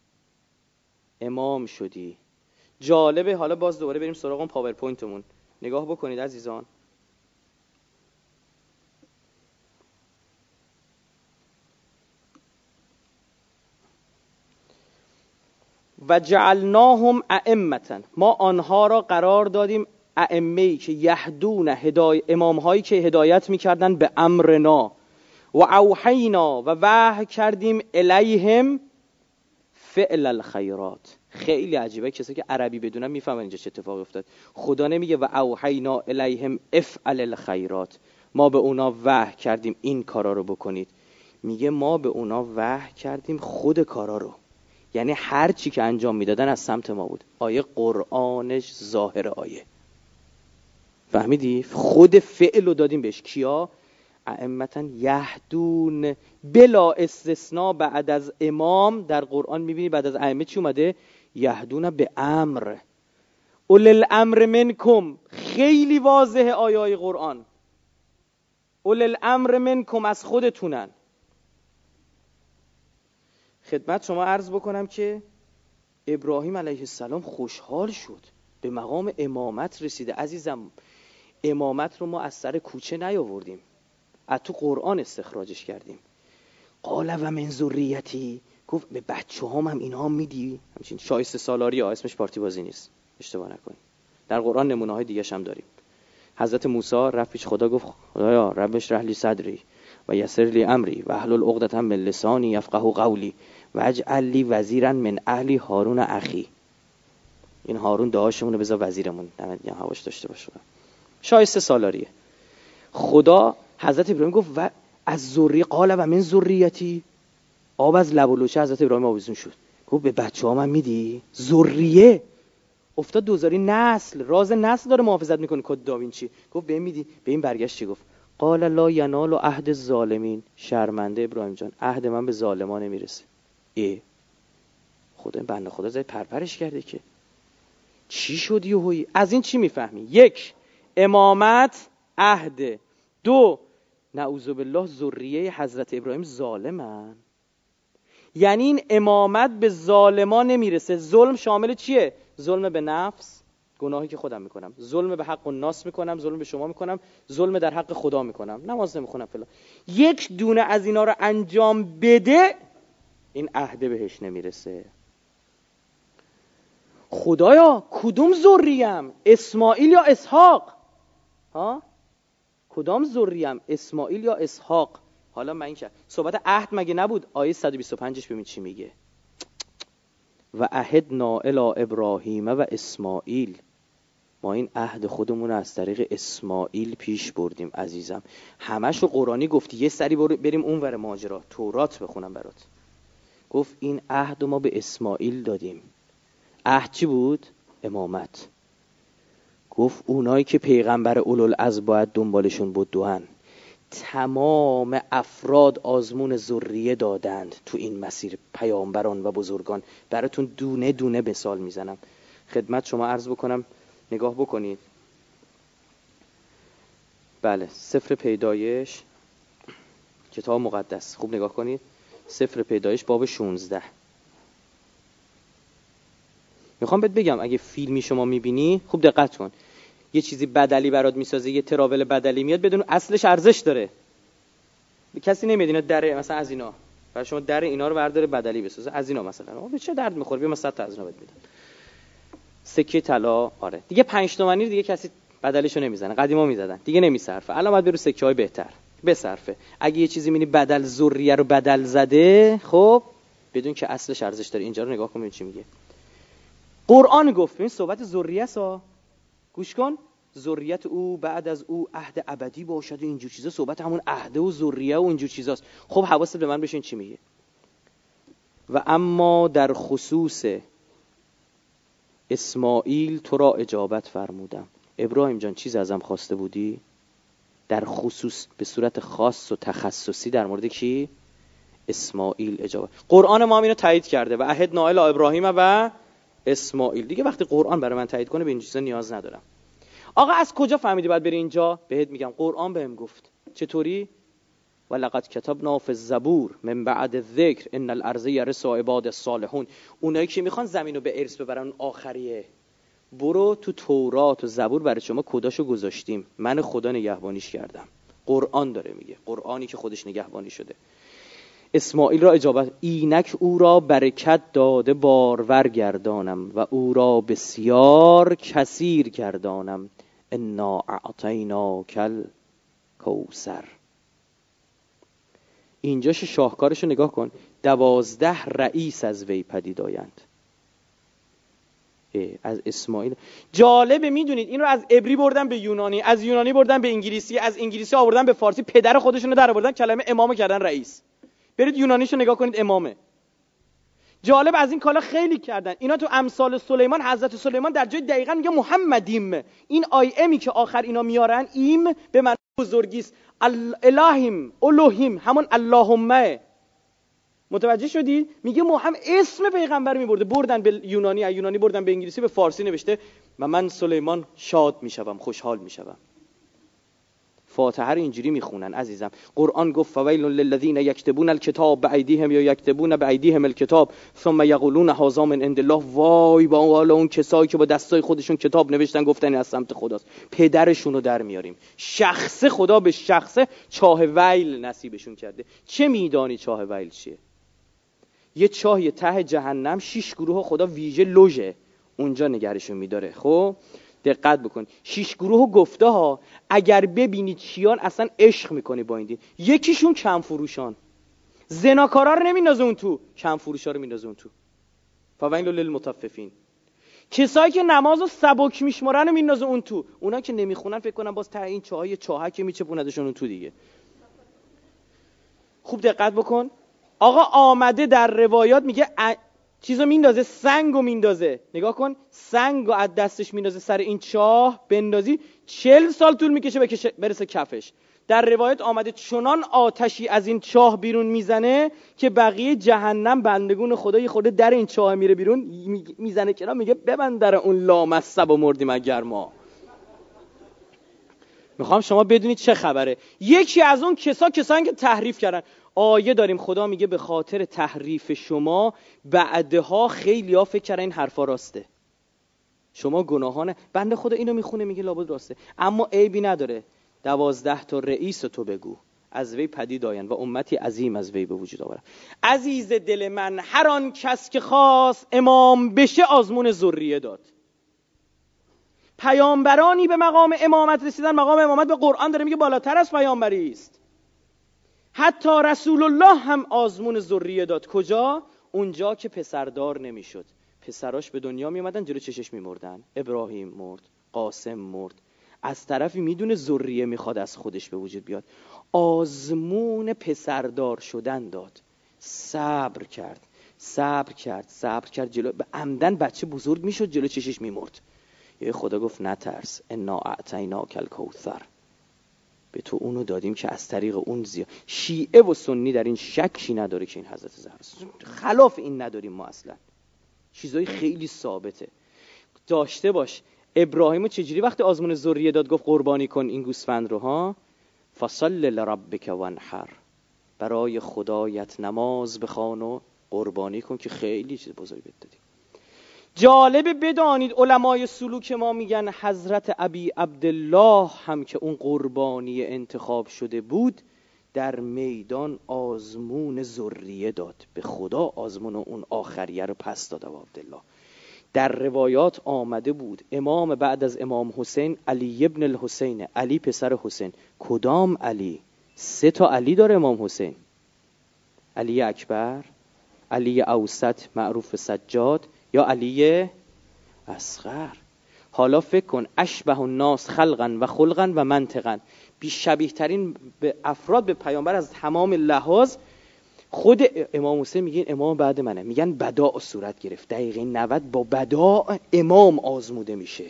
امام شدی. جالبه. حالا باز دوباره بریم سراغ اون پاورپوینتمون. نگاه بکنید عزیزان. و جعلناهم ائمة، ما آنها را قرار دادیم ائمه‌ای که یهدون، هدای امام‌هایی که هدایت می‌کردن به امرنا، و اوحینا، و وحی کردیم الیهم فعل الخیرات. خیلی عجیبه، کسی که عربی بدونن میفهمن اینجا چه اتفاقی افتاد. خدا نمیگه و اوحینا الیهم افعل الخیرات، ما به اونا وحی کردیم این کارا رو بکنید. میگه ما به اونا وحی کردیم خود کارا رو، یعنی هر چی که انجام میدادن از سمت ما بود. آیه قرآنش ظاهر آیه، فهمیدی؟ خود فعل رو دادیم بهش. کیا؟ ائمتاً یهدون بلا استثناء. بعد از امام در قرآن میبینی بعد از ائمه چی اومده؟ یهدون به امر، اول الامر منکم. خیلی واضحه آیه قرآن، اول الامر منکم از خودتونن. خدمت شما عرض بکنم که ابراهیم علیه السلام خوشحال شد، به مقام امامت رسیده. عزیزم امامت رو ما از سر کوچه نیاوردیم، از تو قرآن استخراجش کردیم. قال و من ذریتی، گفت به بچه هم, هم اینا هم میدی. همچین شایسته سالاری ها، اسمش پارتی بازی نیست، اشتباه نکنیم. در قرآن نمونه های دیگه هم داریم. حضرت موسی رفت پیش خدا، گفت خدایا رب اشرح لی صدری و یسر لی امری و احلل عقدة من لسانی یفقهوا قولی و اجعل لی وزیرا من اهلی هارون اخی. این هارون دعاشمون رو بذار وزیرمون، دمت گرم، هواش داشته باشه. شایسته سالاریه. خدا حضرت ابراهیم گفت و از ذریه، قال و من ذریتی. آب از لب و لوچه حضرت ابراهیم آویزون شد، گفت به بچه ها من میدی؟ ذریه افتاد دوزاری، نسل، راز نسل داره محافظت میکنه. کد داوینچی گفت به این میدی؟ به این برگشت چی گفت؟ قال لا ینال عهد الظالمین. شرمنده ابراهیم جان، عهد من به ظالمان نمیرسه. ای خدا بنده خدا زای پرپرش کرده که چی شد یهویی؟ از این چی میفهمی؟ یک، امامت عهد. دو، نعوذ بالله ذریه حضرت ابراهیم ظالمن. یعنی این امامت به ظالمان نمیرسه. ظلم شامل چیه؟ ظلم به نفس، گناهی که خودم میکنم، ظلم به حق الناس میکنم، ظلم به شما میکنم، ظلم در حق خدا میکنم، نماز نمیخونم فلان. یک دونه از اینا رو انجام بده، این عهد بهش نمیرسه. خدایا کدوم ذریم؟ اسماعیل یا اسحاق؟ ها کدام ذریم؟ اسماعیل یا اسحاق؟ حالا من این که صحبت عهد مگه نبود؟ آیه صد و بیست و پنج ببین چی میگه. و عهدنا الی ابراهیم و اسماعیل. ما این عهد خودمون رو از طریق اسماعیل پیش بردیم. عزیزم همشو قرآنی گفتی، یه سری بریم اون ور ماجرا، تورات بخونم برات. گفت این عهد ما به اسماعیل دادیم. عهد چی بود؟ امامت. گفت اونایی که پیغمبر اولوالعزم باید دنبالشون بدوهن. تمام افراد آزمون ذریه دادند تو این مسیر، پیامبران و بزرگان. براتون دونه دونه مثال میزنم. خدمت شما عرض بکنم، نگاه بکنید. بله، سفر پیدایش، کتاب مقدس، خوب نگاه کنید. سفر پیدایش باب شانزده. میخوام بهت بگم اگه فیلمی شما میبینی خوب دقت کن. یه چیزی بدلی برات میسازه، یه تراول بدلی میاد، بدون اصلش ارزش داره. به کسی نمیاد اینا در مثلا از اینا برای شما در اینا رو برداره بدلی بسازه. از اینا مثلا به چه درد میخوره؟ بیا مثلا صد تا از اینا بهت میدم. سکه طلا، آره دیگه پنج تومانی دیگه کسی بدلشو نمیزنه. قدیما میزدن، دیگه نمیصرفه. الان باید برو سکه های بهتر بصرفه. اگه یه چیزی میبینی بدل ذریه رو بدل زده، خب بدون که اصلش ارزش داره. اینجا رو نگاه کن چی میگه. قرآن گفت این صحبت ذریه سا، گوش کن. ذریت او بعد از او عهد ابدی باشد و اینجور چیزا. صحبت همون عهد و ذریه و اینجور چیزاست. خب حواست به من بشه این چی میگه. و اما در خصوص اسماعیل تو را اجابت فرمودم. ابراهیم جان چیز ازم خواسته بودی؟ در خصوص به صورت خاص و تخصصی در مورد کی؟ اسماعیل اجابت. قرآن ما هم اینو تایید کرده. و عهدنا الی ابراهیم و اسماعیل. دیگه وقتی قرآن برای من تایید کنه به این چیزا نیاز ندارم. آقا از کجا فهمیدی باید بری اینجا؟ بهت میگم قرآن بهم گفت. چطوری؟ ولقد کتبنا فی الزبور من بعد الذکر ان الارض یرثها عباد الصالحون. اونایی که میخوان زمینو به ارث ببرن آخریه، برو تو تورات و زبور برای شما کداشو گذاشتیم، من خدا نگهبانیش کردم. قرآن داره میگه، قرآنی که خودش نگهبانی شده. اسماعیل را اجابت، اینک او را برکت داده بارور گردانم و او را بسیار کثیر گردانم. انا اعطیناک الکوثر. اینجاش شاهکارشو نگاه کن. دوازده رئیس از وی پدید آیند. از اسماعیل جالبه. میدونید این رو از عبری بردن به یونانی، از یونانی بردن به انگلیسی، از انگلیسی آوردن به فارسی. پدر خودشونو در آوردن، کلمه امامو کردن رئیس. برید یونانیشو نگاه کنید، امامه. جالب از این کالا خیلی کردن اینا. تو امثال سلیمان حضرت سلیمان در جای دقیقاً میگه محمدیم. این آی امی که آخر اینا میارن، ایم به معنی بزرگیست. الهیم، الوهیم، همون اللهمه. متوجه شدی؟ میگه محمد اسم پیغمبر میبرده. بردن به یونانی، یونانی بردن به انگلیسی، به فارسی نوشته و من سلیمان شاد میشوم، خوشحال میشوم. فاتحه رو اینجوری میخونن عزیزم. قرآن گفت فویل للذین یکتبون الکتاب بایدیهم یا یکتبون بایدیهم الکتاب ثم یقولون هذا من عند الله. وای با اون کسایی که با دستای خودشون کتاب نوشتن گفتن از سمت خداست، پدرشون رو در میاریم. شخص خدا به شخص چاه ویل نصیبشون کرده. چه میدانی چاه ویل چیه؟ یه چاه ته جهنم، شش گروه خدا ویژه لوژه اونجا نگرشون میداره. خب دقت بکن، شش گروه گفته ها، اگر ببینید چیان اصلا عشق میکنی با این دین. یکیشون کم فروشان، زناکارا رو نمیندازه اون تو، کم فروشا رو میندازه اون تو. فویل للمطففین. کسایی که نمازو سبک میشمارن رو میندازه اون تو. اونا که نمیخونن فکر کنن باز ته این چاهای چاهک میچپوندشون اون تو دیگه. خوب دقت بکن. آقا آمده در روایات میگه ا... چیزو میندازه، سنگو میندازه. نگاه کن، سنگو از دستش میندازه سر این چاه بندازی، چل سال طول میکشه بکشه برسه کفش. در روایت آمده چنان آتشی از این چاه بیرون میزنه که بقیه جهنم بندگون خدا یه خورده در این چاه میره بیرون، میزنه کنار، میگه ببند در اون لامصب و مردیم اگر ما. میخوام شما بدونید چه خبره. یکی از اون کسا کسانی که تحریف کردن. آیه داریم خدا میگه به خاطر تحریف شما بعدها خیلی ها فکر کردن این حرفا راسته، شما گناهانه. بنده خدا اینو میخونه میگه لابد راسته، اما عیبی نداره. دوازده تا رئیس تو بگو از وی پدید آیند و امتی عظیم از وی به وجود آورد. عزیز دل من، هر آن کس که خواست امام بشه آزمون ذریه داد. پیامبرانی به مقام امامت رسیدن. مقام امامت به قرآن داره میگه بالاتر از پیامبری است. حتی رسول الله هم آزمون ذریه داد. کجا؟ اونجا که پسردار نمیشد. پسراش به دنیا می اومدن، جلو چشش میمردن. ابراهیم مرد، قاسم مرد. از طرفی میدونه ذریه میخواد از خودش به وجود بیاد، آزمون پسردار شدن داد. صبر کرد، صبر کرد، صبر کرد. جلو عمدن بچه بزرگ میشد، جلو چشش میمرد. یه خدا گفت نترس، انا اعطیناک الکوثر، به تو اونو دادیم که از طریق اون زیاد. شیعه و سنی در این شکی نداره که این حضرت زهراست. خلاف این نداریم ما اصلا. چیزای خیلی ثابته. داشته باش ابراهیمو چجوری وقتی آزمون ذریه داد گفت قربانی کن این گوسفند رو ها، فصل لربک وانحر، برای خدایت نماز بخوان و قربانی کن، که خیلی چیز بزرگی بهت دادیم. جالبه بدانید علمای سلوک ما میگن حضرت ابی عبدالله هم که اون قربانی انتخاب شده بود در میدان آزمون ذریه داد. به خدا آزمون اون آخریه رو پس داد ابو عبدالله. در روایات آمده بود امام بعد از امام حسین علی ابن الحسین، علی پسر حسین. کدام علی؟ سه تا علی داره امام حسین. علی اکبر، علی اوسط معروف سجاد، یا علی اصغر. حالا فکر کن اشبه الناس خلقا و خلقا و منطقا، بی شبیه ترین به افراد به پیامبر از تمام لحاظ. خود امام حسین میگن امام بعد منه، میگن بداع صورت گرفت. دقیقه نود با بداع امام آزموده میشه.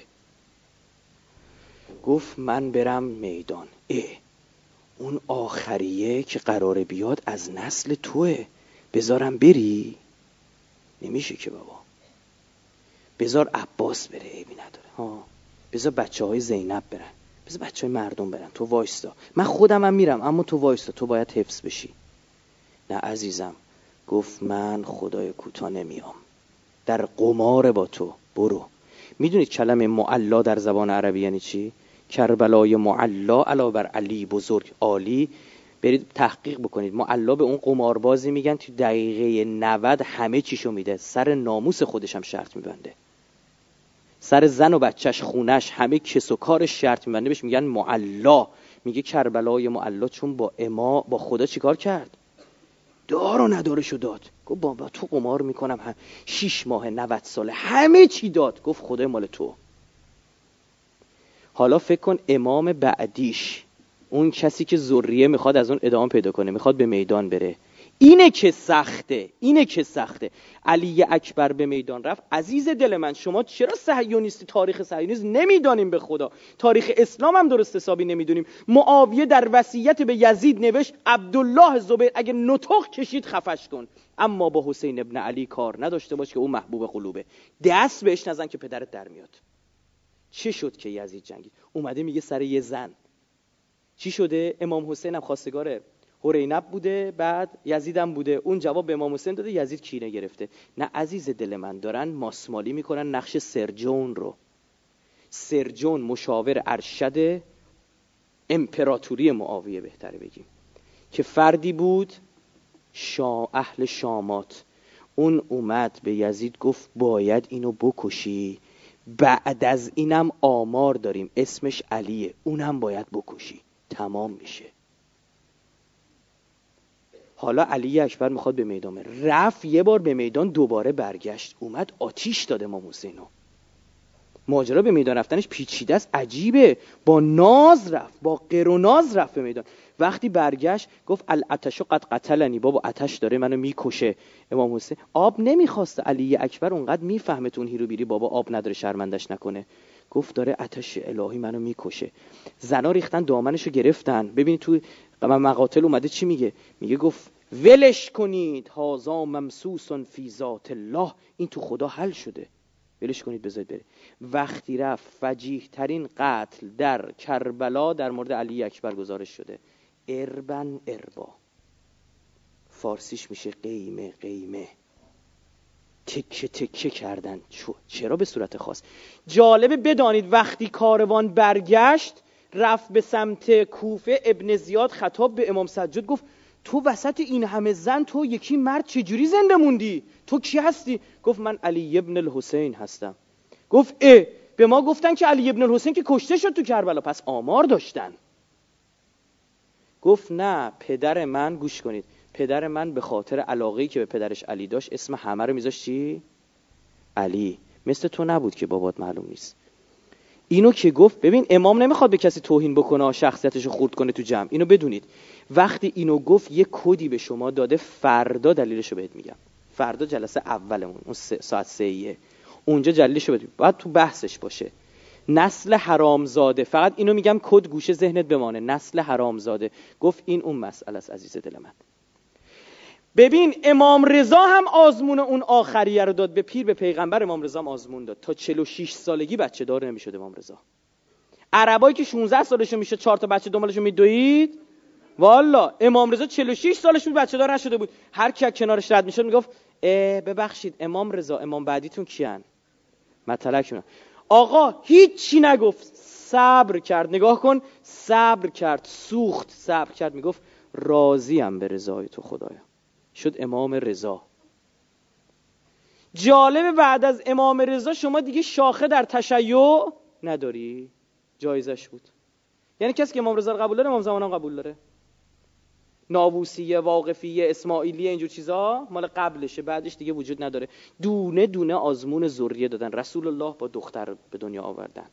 گفت من برم میدان. اه اون آخریه که قراره بیاد از نسل توه، بذارم بری؟ نمیشه که بابا. بذار عباس بره، عیبی نداره ها. بذار بچه های زینب برن، بذار بچه های مردم برن، تو وایستا. من خودم هم میرم اما تو وایستا، تو باید حفظ بشی. نه عزیزم، گفت من خدای کوتا نمیام، در قمار با تو، برو. میدونید کلمه معلا در زبان عربی یعنی چی؟ کربلای معلا علاوه بر علی بزرگ عالی. برید تحقیق بکنید. معلا به اون قماربازی میگن تو دقیقه نود همه چیشو میده، سر ناموس خودش هم شرط میبنده، سر زن و بچهش، خونش، همه کس و کارش شرط میبنده، بهش میگن معلا. میگه کربلای معلا چون با اما با خدا چیکار کرد؟ دار و ندارشو داد. گفت بابا تو قمار میکنم، هم شیش ماه نود ساله همه چی داد. گفت خدای مال تو. حالا فکر کن امام بعدیش، اون کسی که ذریه میخواد از اون ادامه پیدا کنه، میخواد به میدان بره، اینه که سخته، اینه که سخته. علی اکبر به میدان رفت. عزیز دل من، شما چرا صهیونیستی؟ تاریخ صهیونیسم نمیدانیم به خدا، تاریخ اسلام هم درست حسابی نمیدونیم. معاویه در وصیت به یزید نوشت عبدالله زبیر اگه نطق کشید خفش کن، اما با حسین ابن علی کار نداشته باش که او محبوب قلوبه. دست بهش نزن که پدرت در میاد. چه شد که یزید جنگید؟ اومده میگه سر یه زن. چی شده؟ امام حسین هم خواستگار هرینب بوده، بعد یزیدم بوده. اون جواب به امام حسین داده، یزید کینه گرفته. نه عزیز دل من، دارن ماسمالی میکنن نقش سرجون رو. سرجون مشاور ارشد امپراتوری معاویه بهتره بگیم، که فردی بود شا اهل شامات. اون اومد به یزید گفت باید اینو بکشی، بعد از اینم آمار داریم اسمش علیه، اونم باید بکشی، تمام میشه. حالا علی اکبر میخواد به میدان بره. رفت یه بار به میدان، دوباره برگشت، اومد آتیش داده امام حسینو. ماجرا به میدان رفتنش پیچیده است، عجیبه. با ناز رفت، با قر و ناز رفت به میدان. وقتی برگشت گفت العطش قد قتلنی، بابا آتش داره منو میکشه. امام حسین آب نمیخواست. علی اکبر اونقدر میفهمه تو اون هیرو بیری، بابا آب نداره شرمندش نکنه. گفت داره آتش الهی منو میکشه. زنا ریختن دامنشو گرفتن. ببین تو مقاتل اومده چی میگه؟ میگه گفت ولش کنید، هازا ممسوس فی ذات الله، این تو خدا حل شده، ولش کنید بذارید بره. وقتی رفت فجیح ترین قتل در کربلا در مورد علی اکبر گزارش شده. اربن اربا، فارسیش میشه قیمه قیمه، تکه تکه کردن. چرا به صورت خاص؟ جالبه بدانید وقتی کاروان برگشت رفت به سمت کوفه، ابن زیاد خطاب به امام سجاد گفت تو وسط این همه زن، تو یکی مرد چجوری زنده موندی؟ تو کی هستی؟ گفت من علی ابن الحسین هستم. گفت اه، به ما گفتن که علی ابن الحسین که کشته شد تو کربلا، پس آمار داشتن. گفت نه، پدر من، گوش کنید، پدر من به خاطر علاقه‌ای که به پدرش علی داشت اسم همه رو میذاشت چی؟ علی. مثل تو نبود که بابات معلوم نیست. اینو که گفت، ببین امام نمیخواد به کسی توهین بکنه، شخصیتشو خورد کنه تو جمع. اینو بدونید وقتی اینو گفت یه کدی به شما داده، فردا دلیلشو بهت میگم. فردا جلسه اولمون اون ساعت سه اونجا دلیلشو بهت، باید تو بحثش باشه. نسل حرامزاده، فقط اینو میگم کد گوشه ذهنت بمانه. نسل حرامزاده. گفت این اون مسئله است عزیز دل من. ببین امام رضا هم آزمون اون آخریه رو داد به پیر، به پیغمبر. امام رضا هم آزمون داد. تا چهل و شش سالگی بچه دار نمیشد امام رضا. عربایی که شانزده سالشون میشه چهار تا بچه دنبالشون میدوید، والا امام رضا چهل و شش سالش بود بچه دار نشده بود. هر کی کنارش رد میشد میگفت ببخشید امام رضا، امام بعدیتون کیان؟ مطلقشون. آقا هیچی نگفت، صبر کرد. نگاه کن، صبر کرد، سوخت، صبر کرد، میگفت راضیم به رضای تو خدایا. شد امام رضا. جالب بعد از امام رضا شما دیگه شاخه در تشیع نداری. جایزش بود. یعنی کسی که امام رضا رو قبول داره امام زمان هم قبول داره. ناووسیه، واقفیه، اسماعیلیه، اینجور چیزا مال قبلشه، بعدش دیگه وجود نداره. دونه دونه آزمون ذریه دادن. رسول الله با دختر به دنیا آوردن،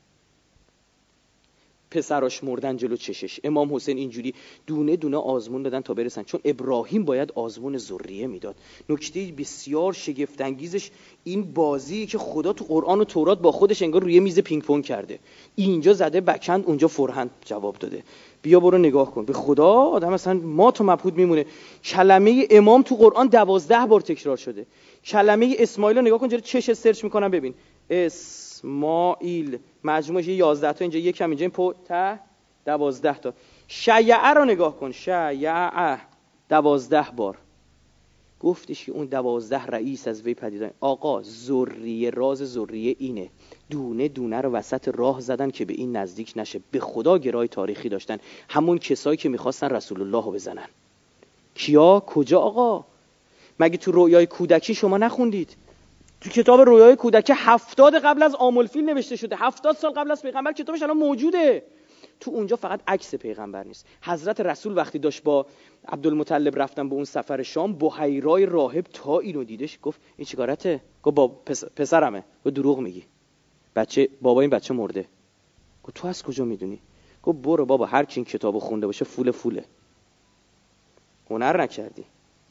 پسراش مردن جلو چشش. امام حسین اینجوری دونه دونه آزمون دادن تا برسن، چون ابراهیم باید آزمون ذریه میداد. نکته بسیار شگفت انگیزش این بازی که خدا تو قرآن و تورات با خودش انگار روی میز پینگ پونگ کرده. اینجا زده بکند، اونجا فورهند جواب داده. بیا برو نگاه کن. به خدا آدم اصلا ما تو مبهوت میمونه. کلمه امام تو قرآن دوازده بار تکرار شده. کلمه اسماعیل رو نگاه کن، جلوی چش سرچ میکنم ببین. اسماعیل مجموعش یازده تا، اینجا یکم، اینجا این پو ته دوازده تا. شیعه رو نگاه کن، شیعه دوازده بار. گفتش که اون دوازده رئیس از وی پدیدن. آقا ذریه، راز ذریه اینه. دونه دونه رو وسط راه زدن که به این نزدیک نشه. به خدا گرای تاریخی داشتن، همون کسایی که میخواستن رسول الله رو بزنن. کیا؟ کجا آقا؟ مگه تو رویای کودکی شما نخوندید؟ تو کتاب رویای کودکی هفتاد قبل از عام الفیل نوشته شده، هفتاد سال قبل از پیغمبر کتابش الان موجوده. تو اونجا فقط عکس پیغمبر نیست. حضرت رسول وقتی داشت با عبدالمطلب رفتن به اون سفر شام، بحیرای راهب تا اینو دیدش گفت این چیکارته؟ گفت با پس... پسرمه. گفت دروغ میگی، بچه بابا این بچه مرده. گفت تو از کجا میدونی؟ گفت برو بابا، هر کی این کتابو خونده باشه فول فوله، هنر نکردی.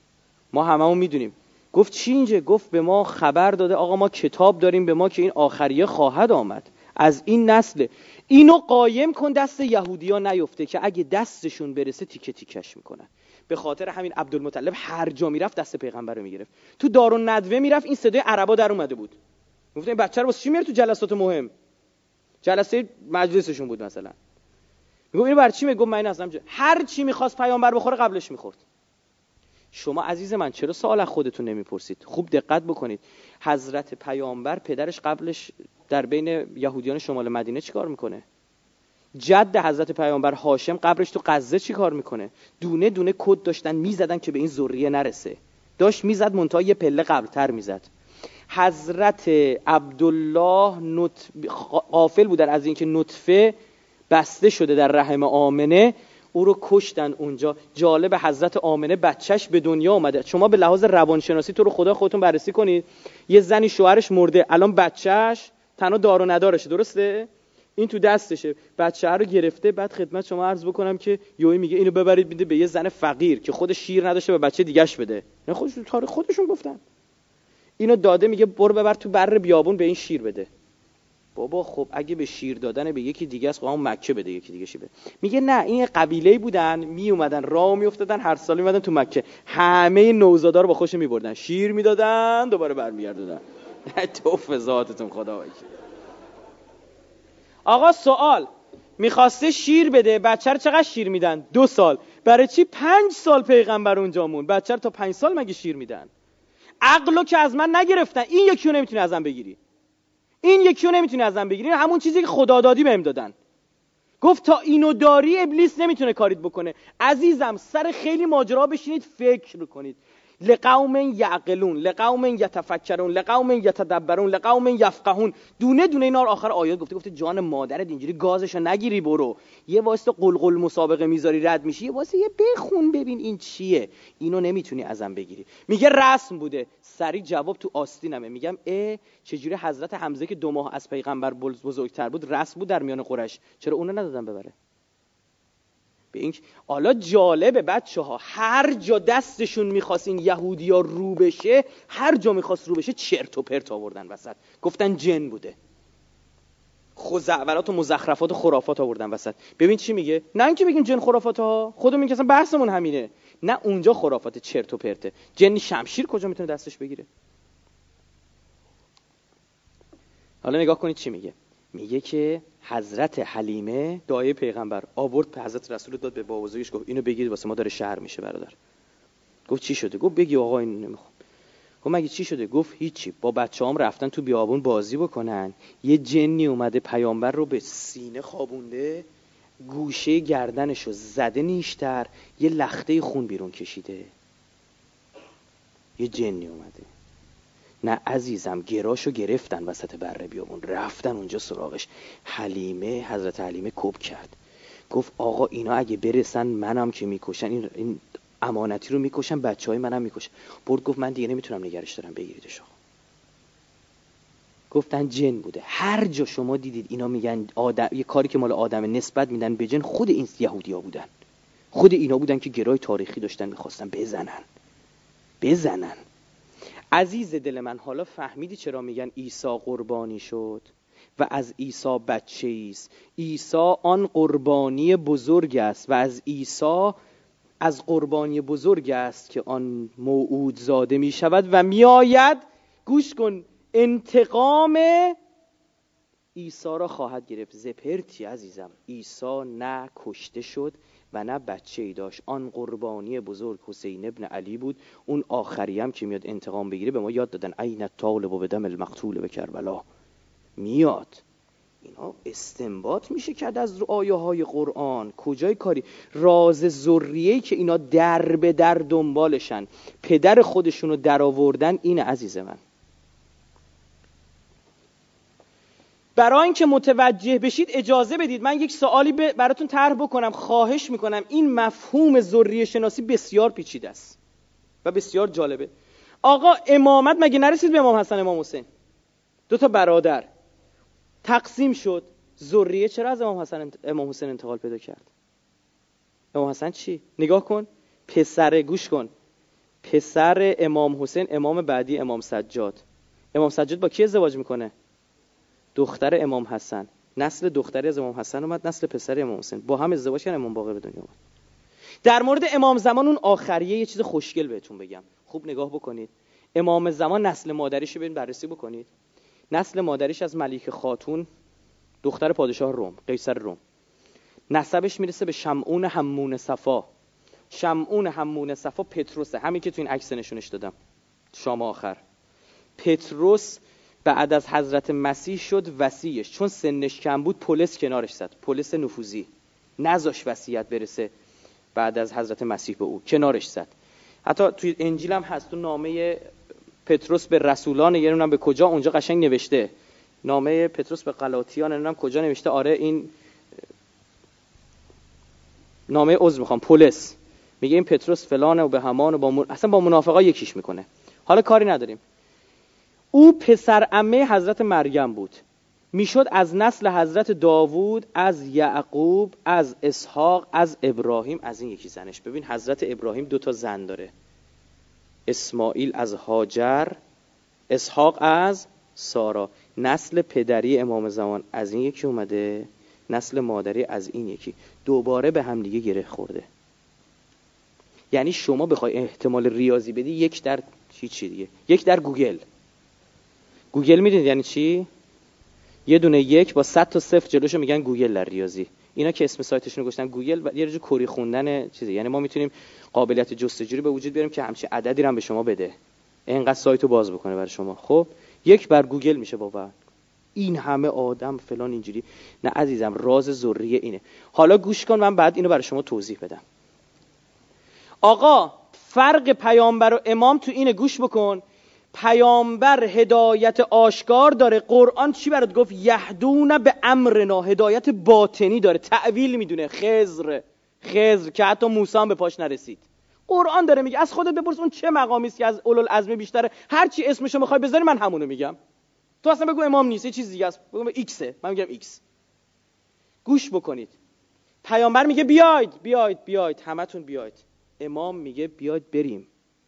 ما هممون میدونیم. گفت چی اینجا؟ گفت به ما خبر داده آقا ما کتاب داریم به ما که این آخریه خواهد آمد، از این نسل. اینو قایم کن دست یهودیا نیفته که اگه دستشون برسه تیکه تیکش میکنن. به خاطر همین عبدالمطلب هر جا میرفت دست پیغمبر رو میگرفت. تو دارالندوه میرفت این صدای عربا در اومده بود. گفتن این بچه رو واسه چی میاره تو جلسات مهم؟ جلسه مجلسشون بود مثلا. میگم اینو برای چی میگم؟ من اصلا هر چی میخواست پیامبر بخوره قبلش میخورد. شما عزیز من چرا سوال از خودتون نمیپرسید؟ خوب دقت بکنید. حضرت پیامبر پدرش قبلش در بین یهودیان شمال مدینه چیکار میکنه؟ جد حضرت پیامبر هاشم قبرش تو غزه چیکار میکنه؟ دونه دونه کد داشتن میزدن که به این ذریه نرسه. داشت میزد منتها یه پله قبلتر میزد. حضرت عبدالله نطف... غافل بودن از اینکه نطفه بسته شده در رحم آمنه، او رو کشتن اونجا. جالب، حضرت آمنه بچهش به دنیا اومده. شما به لحاظ روانشناسی تو رو خدا خودتون بررسی کنید. یه زنی شوهرش مرده، الان بچهش تنها دار و ندارشه، درسته؟ این تو دستشه، بچه رو گرفته. بعد خدمت شما عرض بکنم که یوی میگه اینو ببرید میده به یه زن فقیر که خود شیر نداشته به بچه دیگه‌اش بده. نه خودشون تاریخ خودشون گفتن. اینو داده، میگه برو ببر تو بر بیابون به این شیر بده. بابا خب اگه به شیر دادن به یکی دیگه است، قوم مکه بده یکی دیگه شی بده. میگه نه، این قبیله‌ای بودن می اومدن راه میافتادن، هر سال میمدن تو مکه، همه نوزادا رو با خوش میبردن، شیر میدادن، دوباره برمیگردوندن. توف ذاتتون خدا وکیل. آقا سوال، میخواسته شیر بده، بچه رو چقدر شیر میدن؟ دو سال. برای چی پنج سال پیغمبر اونجا مون؟ بچه رو تا پنج سال مگه شیر میدن؟ عقلو که از من نگرفتن، این یکی رو نمیتونی ازم بگیری. این یکی رو نمیتونی ازم بگیری. همون چیزی که خدا دادی بهم دادن. گفت تا اینو داری ابلیس نمیتونه کاریت بکنه. عزیزم سر خیلی ماجرا بشینید فکر کنید. لقوم یعقلون، لقوم یتفکرون، لقوم یتدبرون، لقوم یفقهون. دونه دونه اینا رو آخر آیات گفته. گفته جان مادرت اینجوری گازشو نگیری، برو یه واسه قلقل مسابقه میذاری رد میشی، یه واسه یه بخون ببین این چیه. اینو نمیتونی ازم بگیری. میگه رسم بوده. سری جواب تو آستینمه. میگم اه چجوری حضرت حمزه که دو ماه از پیغمبر بزرگتر بود رسم بود در میان قریش، چرا اونو ندادن ببره؟ به این حالا جالبه بچه‌ها، هر جا دستشون می‌خواست این یهودی‌ها رو بشه، هر جا می‌خواست رو بشه چرت و پرت آوردن وسط. گفتن جن بوده. خزعبلات و مزخرفات و خرافات آوردن وسط. ببین چی میگه؟ نه اینکه بگیم جن خرافات ها، خودمون میگیم اصلا بحثمون همینه. نه اونجا خرافات چرت و پرته. جن شمشیر کجا میتونه دستش بگیره؟ حالا نگاه کنید چی میگه. میگه که حضرت حلیمه دایه پیغمبر آورد به حضرت رسول داد به بابازویش، گفت اینو بگید واسه ما داره شهر میشه برادر. گفت چی شده؟ گفت بگی آقا اینو نمیخوام. گفت مگه چی شده؟ گفت هیچی، با بچه‌هام رفتن تو بیابون بازی بکنن، یه جنی اومده پیامبر رو به سینه خوابونده، گوشه گردنشو زده نیشتر، یه لخته خون بیرون کشیده. یه جنی اومده. نه عزیزم، گراشو گرفتن وسط بره بیابون، رفتن اونجا سراغش. حلیمه، حضرت حلیمه کوب کرد، گفت آقا اینا اگه برسن منم که میکشن، این, این امانتی رو میکشن، بچهای منم میکشن. برد گفت من دیگه نمیتونم نگرش دارم، بگیریدش آقا. گفتن جن بوده. هر جا شما دیدید اینا میگن آدم، یه کاری که مال آدم نسبت میدن به جن، خود این یهودیا بودن، خود اینا بودن که گرای تاریخی داشتن، میخواستن بزنن بزنن. عزیز دل من، حالا فهمیدی چرا میگن عیسی قربانی شد و از عیسی بچه ایست؟ عیسی آن قربانی بزرگ است و از عیسی، از قربانی بزرگ است که آن موعود زاده می شود و می آید، گوش کن، انتقام عیسی را خواهد گرفت. زپرتی عزیزم، عیسی نه کشته شد و نه بچه ای داشت. آن قربانی بزرگ حسین ابن علی بود. اون آخری هم که میاد انتقام بگیره، به ما یاد دادن عین الطالب و بدم المقتول به کربلا میاد. اینا استنباط میشه کرد از آیه های قرآن. کجای کاری؟ راز ذریه‌ای که اینا در به در دنبالشن، پدر خودشونو در آوردن، این عزیز من. برای اینکه متوجه بشید اجازه بدید من یک سوالی براتون طرح بکنم. خواهش میکنم. این مفهوم ذریه شناسی بسیار پیچیده است و بسیار جالبه. آقا امامت مگه نرسید به امام حسن امام حسین؟ دو تا برادر تقسیم شد، ذریه چرا از امام حسن امام حسین انتقال پیدا کرد؟ امام حسن چی؟ نگاه کن، پسر، گوش کن، پسر امام حسین، امام بعدی امام سجاد. امام سجاد با کی ازدواج میکنه؟ دختر امام حسن. نسل دختری از امام حسن اومد، نسل پسر امام حسین، با هم ازدواج کردن، امام باقر به دنیا اومد. در مورد امام زمان اون آخریه یه چیز خوشگل بهتون بگم، خوب نگاه بکنید. امام زمان نسل مادریش رو برید بررسی بکنید. نسل مادریش از ملیکه خاتون، دختر پادشاه روم، قیصر روم، نسبش میرسه به شمعون حمون صفا. شمعون حمون صفا پتروسه، همین که تو این عکس نشونش دادم، شام آخر. پتروس بعد از حضرت مسیح شد وصیش، چون سنش کم بود پولس کنارش زد، پولس نفوذی، نذاش وصیت برسه بعد از حضرت مسیح به او، کنارش زد. حتی توی انجیل هم هست، تو نامه پتروس به رسولان، یه نونم به کجا اونجا قشنگ نوشته، نامه پتروس به غلاطیان نونم کجا نوشته، آره این نامه عذر میخوام پولس میگه این پتروس فلانه و به همان و با من... اصلا با منافقا یکیش میکنه. حالا کاری نداریم. او پسر عمه حضرت مریم بود، میشد از نسل حضرت داوود، از یعقوب، از اسحاق، از ابراهیم، از این یکی زنش. ببین حضرت ابراهیم دو تا زن داره، اسماعیل از هاجر، اسحاق از سارا. نسل پدری امام زمان از این یکی اومده، نسل مادری از این یکی، دوباره به هم دیگه گره خورده. یعنی شما بخوای احتمال ریاضی بدی، یک در چی چی دیگه، یک در گوگل. گوگل میدونید یعنی چی؟ یه دونه یک با صد تا صفر جلوشو میگن گوگل در ریاضی. اینا که اسم سایتشون رو گذاشتن گوگل، و یه جور کری خوندن چیزی. یعنی ما میتونیم قابلیت جستجوی به وجود بیاریم که همچین عددی رو هم به شما بده، اینقدر سایتو باز بکنه برای شما. خب یک بر گوگل میشه باور. این همه آدم فلان اینجوری. نه عزیزم، راز ذریه اینه. حالا گوش کن، من بعد اینو برای شما توضیح بدم. آقا فرق پیامبر و امام تو اینه، گوش بکن. پیامبر هدایت آشکار داره، قرآن چی برات گفت؟ یهدون به امرنا، هدایت باطنی داره، تعویل میدونه. خضر خضر که حتی موسی هم به پاش نرسید. قرآن داره میگه از خودت بپرس اون چه مقامی است که از اولوالعزم بیشتره، هر چی اسمشو میخوای بذاری من همونو میگم. تو اصلا بگو امام نیست، یه چیز دیگه است، بگو ایکسه، من میگم ایکس. گوش بکنید. پیامبر میگه بیاید بیاید بیاید همتون بیاید، امام میگه بیاید بریم.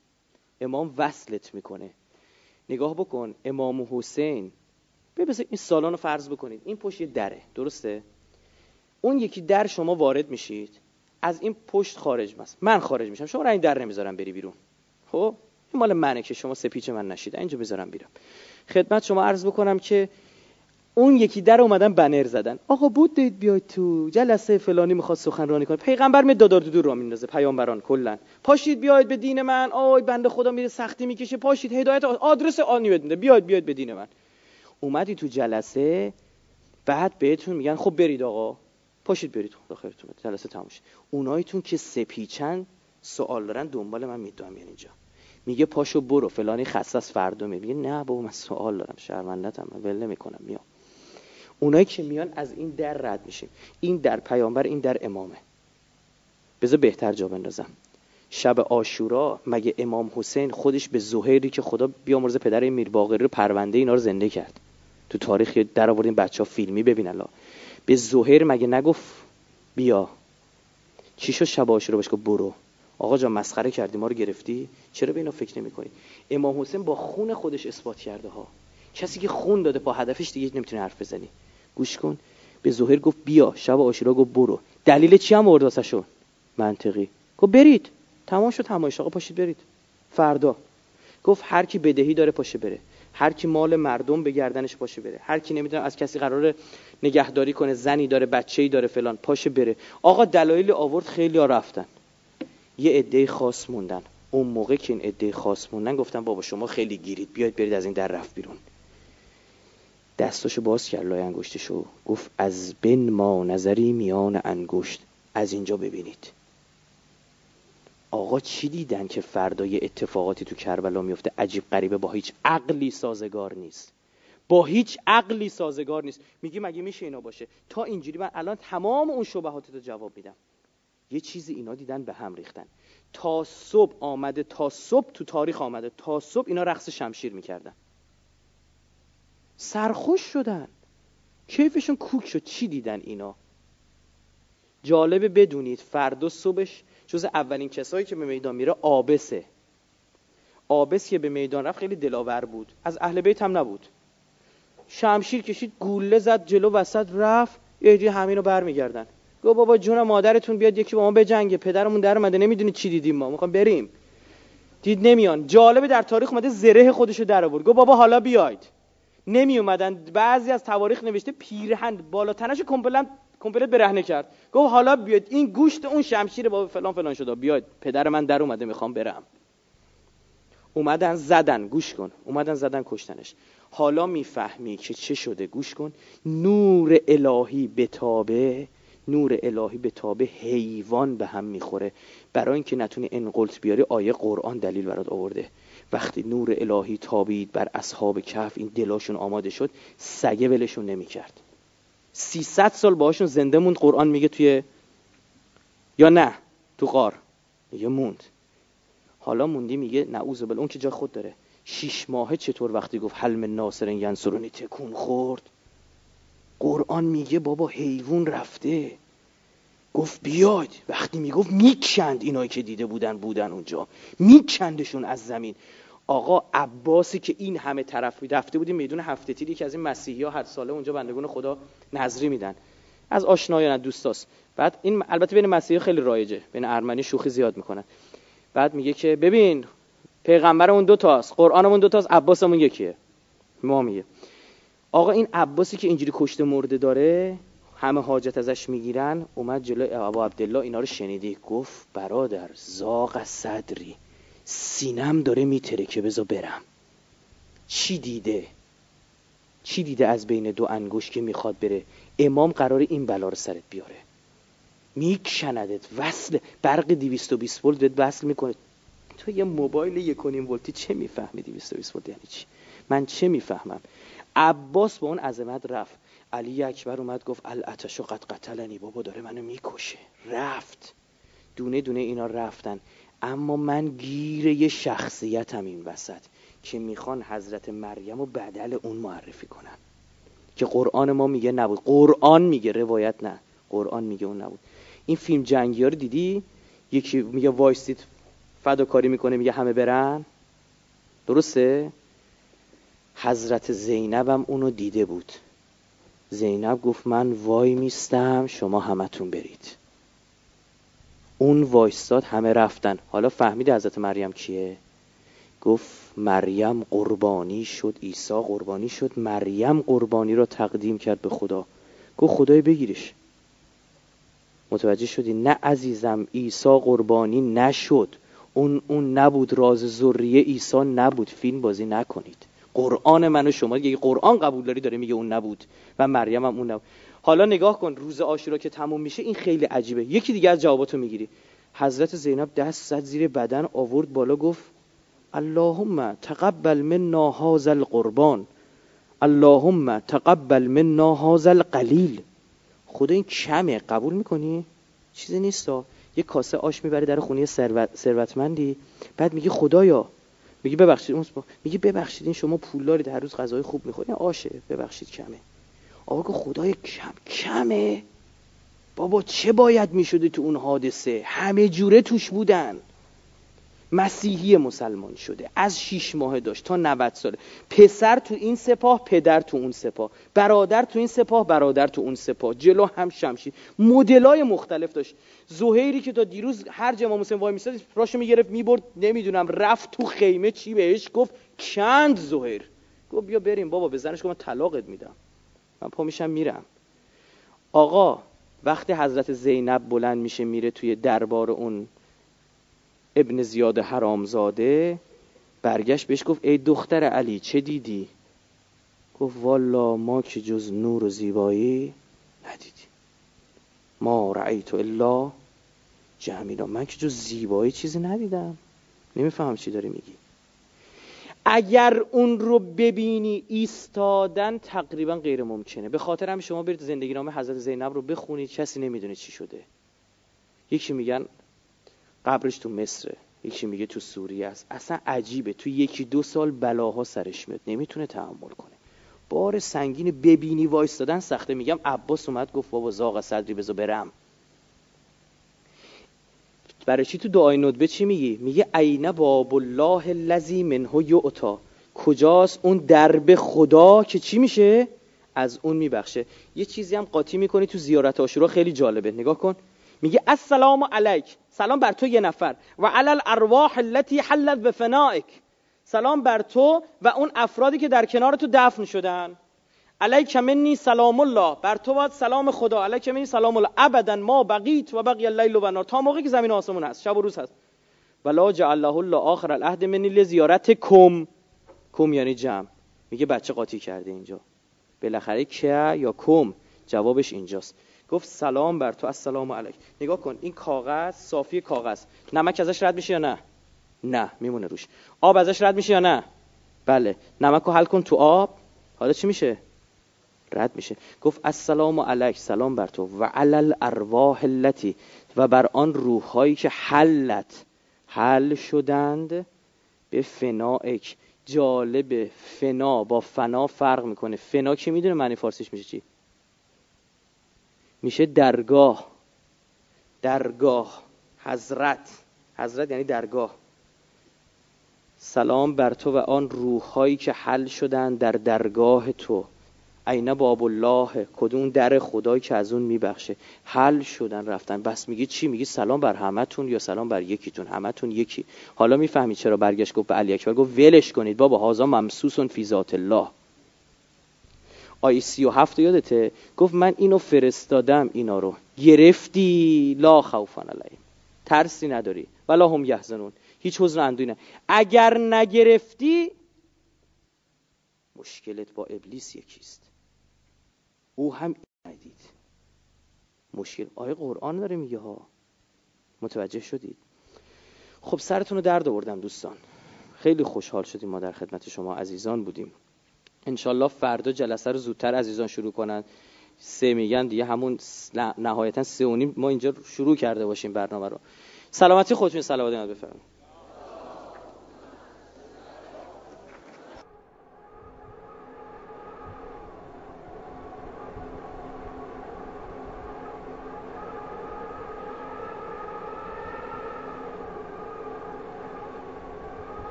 امام وصلت میکنه. نگاه بکن، امام حسین، ببینید این سالن رو فرض بکنید، این پشت یه دره، درسته؟ اون یکی در شما وارد میشید، از این پشت خارج میشم، من خارج میشم، شما را این در نمیذارم بری بیرون. خب این مال منه که شما سپیچ من نشید، اینجا بذارم بیرم. خدمت شما عرض بکنم که اون یکی در اومدن بنر زدن، آقا بود دید بیاید تو جلسه فلانی میخواد سخنرانی کنه. پیغمبر می دادار دودور را میندازه، پیامبران کلا پاشید بیاید به دین من، آی بنده خدا میره سختی میکشه، پاشید هدایت آدرس آنی بده، بیاید بیاید به دین من. اومدی تو جلسه، بعد بهتون میگن خب برید آقا، پاشید برید خدا خیرتون بده، جلسه تموم شد. اوناییتون که سپیچن سوال دارن دنبال من میدوام اینجا، میگه پاشو برو فلانی خصص فردا میگه نه بابا من سوال دارم، شرمندتم، من ول نمیکنم میام. اونایی که میان از این در رد میشیم. این در پیامبر، این در امامه. بذار بهتر جا بندازم. شب عاشورا مگه امام حسین خودش به زهیری که خدا بیامرزه پدر میر باقری رو پرونده اینا رو زنده کرد، تو تاریخ در آوردین بچه‌ها فیلمی ببینن، الله به زهیر مگه نگفت بیا؟ چی شد شب عاشورا بهش گفت برو؟ آقا جان مسخره کردی، ما رو گرفتی، چرا به اینا فکر نمی‌کنی؟ امام حسین با خون خودش اثبات کرده ها. کسی که خون داده با هدفش دیگه نمیتونه حرف بزنی. گوش کن، به زهیر گفت بیا، شب عاشورا گفت برو. دلیل چی هم آورد واسهشون؟ منطقی. گفت برید، تمام شد تماشا، آقا پاشید برید. فردا گفت هر کی بدهی داره پاشه بره، هر کی مال مردم به گردنش پاشه بره، هر کی نمیدونه از کسی قراره نگهداری کنه، زنی داره بچه‌ای داره فلان، پاشه بره. آقا دلایل آورد، خیلی‌ها رفتن، یه عده خاص موندن. اون موقع که این عده خاص موندن گفتن بابا شما خیلی گیرید، بیاید برید از این در رفت بیرون. دستاشو باز کرد لای انگشتشو، گفت از بن ما نظری میان انگشت، از اینجا ببینید. آقا چی دیدن که فردا یه اتفاقاتی تو کربلا میفته عجیب غریبه، با هیچ عقلی سازگار نیست، با هیچ عقلی سازگار نیست. میگی مگه میشه اینا باشه؟ تا اینجوری من الان تمام اون شبهاتو جواب میدم. یه چیزی اینا دیدن به هم ریختن. تا صبح آمده، تا صبح تو تاریخ آمده، تا صبح اینا رقص شمشیر میکردن، سرخوش شدن، کیفشون کوک شد. چی دیدن اینا؟ جالبه بدونید فردا صبحش جز اولین کسایی که به میدان میره عابسه. عابس که به میدان رفت خیلی دلاور بود، از اهل بیت هم نبود. شمشیر کشید، گوله زد جلو، وسط رفت، یه جوری همینو برمیگردن. گفت بابا جون مادرتون بیاد یکی با ما بجنگه، پدرمون در اومده، نمیدونی چی دیدیم، ما میخوام بریم. دید نمیان. جالبه در تاریخ اومده زره خودشو در آورد. گفت بابا حالا بیاید. نمی اومدن. بعضی از تواریخ نوشته پیرهن بالا تنشو کاملا کامپلت برهنه کرد. گفت حالا بیاید، این گوشت اون شمشیر بابا فلان فلان شده، بیاید پدر من در اومده میخوام برم. اومدن زدن، گوش کن، اومدن زدن کشتنش. حالا میفهمی که چه شده، گوش کن. نور الهی بتابه، نور الهی بتابه، حیوان به هم میخوره. برای اینکه نتونی انقلت بیاری، آیه قرآن دلیل برات آورده. وقتی نور الهی تابید بر اصحاب کهف، این دلاشون آماده شد، سگه ولشون نمیکرد. سیصد سال باهاشون زنده موند. قرآن میگه توی، یا نه تو غار میگه موند. حالا موندی میگه نعوذ بالله، اون که جا خود داره. شش ماهه چطور وقتی گفت حل من ناصر ینصرونی تکون خورد. قرآن میگه بابا حیوان رفته، گفت بیاید. وقتی میگفت میکند، اینایی که دیده بودن بودن اونجا، میکندشون از زمین. آقا عباسی که این همه طرف رفته بودیم میدون هفته تیر، یکی از این مسیحی ها هر ساله اونجا بندگان خدا نظری میدن، از آشنایان دوستاست. بعد این البته بین مسیحی خیلی رایجه، بین ارمنی شوخی زیاد میکنن. بعد میگه که ببین پیغمبرمون دو تاست، قرآنمون دو تاست، عباسمون یکیه. ما میگه آقا این عباسی که اینجوری کشته مرده داره، همه حاجت ازش میگیرن، اومد جلوی ابا عبدالله، اینا رو شنیدی؟ گفت برادر زاغ صدری، سینم داره میتره که بذار برم. چی دیده؟ چی دیده از بین دو انگوش که میخواد بره؟ امام قراره این بلا رو سرت بیاره، میکشندت، وصل برق دویست و بیست ولت بهت وصل میکنه. تو یه موبایل یک و نیم ولتی چه میفهمی دویست و بیست ولت یعنی چی؟ من چه میفهمم؟ عباس با اون عظمت رفت. علی اکبر اومد گفت العطش قد قتلنی، بابا داره منو میکشه. رفت. دونه دونه اینا رفتن. اما من گیر یه شخصیتم این وسط که میخوان حضرت مریم رو بدل اون معرفی کنن که قرآن ما میگه نبود. قرآن میگه، روایت نه، قرآن میگه اون نبود. این فیلم جنگی ها رو دیدی؟ یکی میگه وایستید فداکاری میکنه، میگه همه برن، درسته؟ حضرت زینب هم اونو دیده بود. زینب گفت من وای میستم، شما همتون برید. اون وایستاد، همه رفتن. حالا فهمید حضرت مریم کیه؟ گفت مریم قربانی شد، عیسی قربانی شد، مریم قربانی را تقدیم کرد به خدا. گفت خدای بگیرش. متوجه شدی؟ نه عزیزم، عیسی قربانی نشد. اون اون نبود، راز ذریه عیسی نبود. فیلم بازی نکنید. قرآن من و شما دیگه، قرآن قبول داری داره میگه اون نبود و مریم هم اون نبود. حالا نگاه کن، روز عاشورا که تموم میشه، این خیلی عجیبه. یکی دیگه از جواباتو میگیری. حضرت زینب دست زد زیر بدن، آورد بالا، گفت اللهم تقبل منا هذا القربان، اللهم تقبل منا هذا القلیل. خدا این کمه، قبول میکنی؟ چیزی نیستا. یه کاسه آش میبره در خونه ثروت ثروتمندی، بعد میگه خدایا، میگه ببخشید، اون میگه ببخشید این شما پولدارید، هر روز غذای خوب میخورید، این آشه، ببخشید کمه. آقا گفت خدای کم کمه. بابا چه باید میشده تو اون حادثه؟ همه جوره توش بودن. مسیحی مسلمان شده، از شیش ماه داشت تا نود ساله، پسر تو این سپاه، پدر تو اون سپاه، برادر تو این سپاه، برادر تو اون سپاه، جلو هم شمشیر، مدلای مختلف داشت. زهیری که تا دیروز هر جا امام حسین وای میستاد راشو میگرفت میبرد، نمیدونم رفت تو خیمه چی بهش گفت، کند زهیر. گفت بیا بریم بابا، به زنش گفت من طلاقت میدم، من پا میشم میرم. آقا وقتی حضرت زینب بلند میشه میره توی دربار اون ابن زیاد حرامزاده، برگشت بهش گفت ای دختر علی چه دیدی؟ گفت والا ما که جز نور و زیبایی ندیدیم، ما رأیت الا جمیلا، من که جز زیبایی چیزی ندیدم. نمیفهم چی داری میگی. اگر اون رو ببینی ایستادن تقریبا غیر ممکنه. به خاطر هم شما برید زندگی نامه حضرت زینب رو بخونید، کسی نمیدونه چی شده. یکی میگن قبرش تو مصره، یکی میگه تو سوریه است. اصلا عجیبه، تو یکی دو سال بلاها سرش میاد، نمیتونه تحمل کنه. بار سنگین ببینی وایستادن سخته. میگم عباس اومد گفت بابا زاغ صدری بذار برم. برای چی تو دعای ندبه چی میگی؟ میگه عین باب الله الذی منه یؤتی، کجاست اون درب خدا که چی میشه؟ از اون میبخشه. یه چیزی هم قاطی میکنی تو زیارت عاشورا خیلی جالبه، نگاه کن. میگه السلام علیک، سلام بر تو یه نفر، و علی الارواح التي حلت بفنائک، سلام بر تو و اون افرادی که در کنار تو دفن شدن. علیک منی سلام الله، بر تو باد سلام خدا. علیک منی سلام الله ابدا ما بقیت و بقی اللیل و النهار، تا موقعی که زمین و آسمون هست، شب و روز هست. ولا جعله الله آخر العهد منی لزیارت کم، کم یعنی جمع. میگه بچه قاطی کرده اینجا، بالاخره که یا کم جوابش اینجاست. گفت سلام بر تو، السلام علیک. نگاه کن این کاغذ، صافی کاغذ، نمک ازش رد میشه یا نه؟ نه، میمونه روش. آب ازش رد میشه یا نه؟ بله. نمک رو حل کن تو آب، حالا چی میشه؟ رد میشه. گفت السلام علیک، سلام بر تو، و علی الارواح التي، و بر آن روحایی که حلت، حل شدند، به فنائک. جالب، فنا با فنا فرق میکنه. فنا کی میدونه معنی فارسیش میشه چی؟ میشه درگاه، درگاه، حضرت، حضرت یعنی درگاه. سلام بر تو و آن روحایی که حل شدن در درگاه تو. عین باب الله، کدوم در خدایی که از اون میبخشه. حل شدن رفتن. بس میگی چی؟ میگی سلام بر همتون یا سلام بر یکیتون؟ همتون یکی. حالا میفهمی چرا برگشت گفت به علی اکبر، گفت ولش کنید بابا، هازا ممسوسون فی ذات الله. آیه سی و هفت یادته؟ گفت من اینو فرستادم، اینا رو گرفتی، لا خوف علیهم، ترسی نداری، ولا هم یحزنون، هیچ حزن و اندوهی نه. اگر نگرفتی، مشکلت با ابلیس یکیست، او هم ندید. مشکل آیه قرآن داره میگه ها، متوجه شدید؟ خب سرتون رو درد آوردم دوستان، خیلی خوشحال شدیم ما در خدمت شما عزیزان بودیم. انشالله فردا جلسه رو زودتر عزیزان شروع کنن. سه میگن دیگه، همون نهایتا سه و نیم ما اینجا شروع کرده باشیم برنامه رو. سلامتی خودتون، صلوات بفرمایید.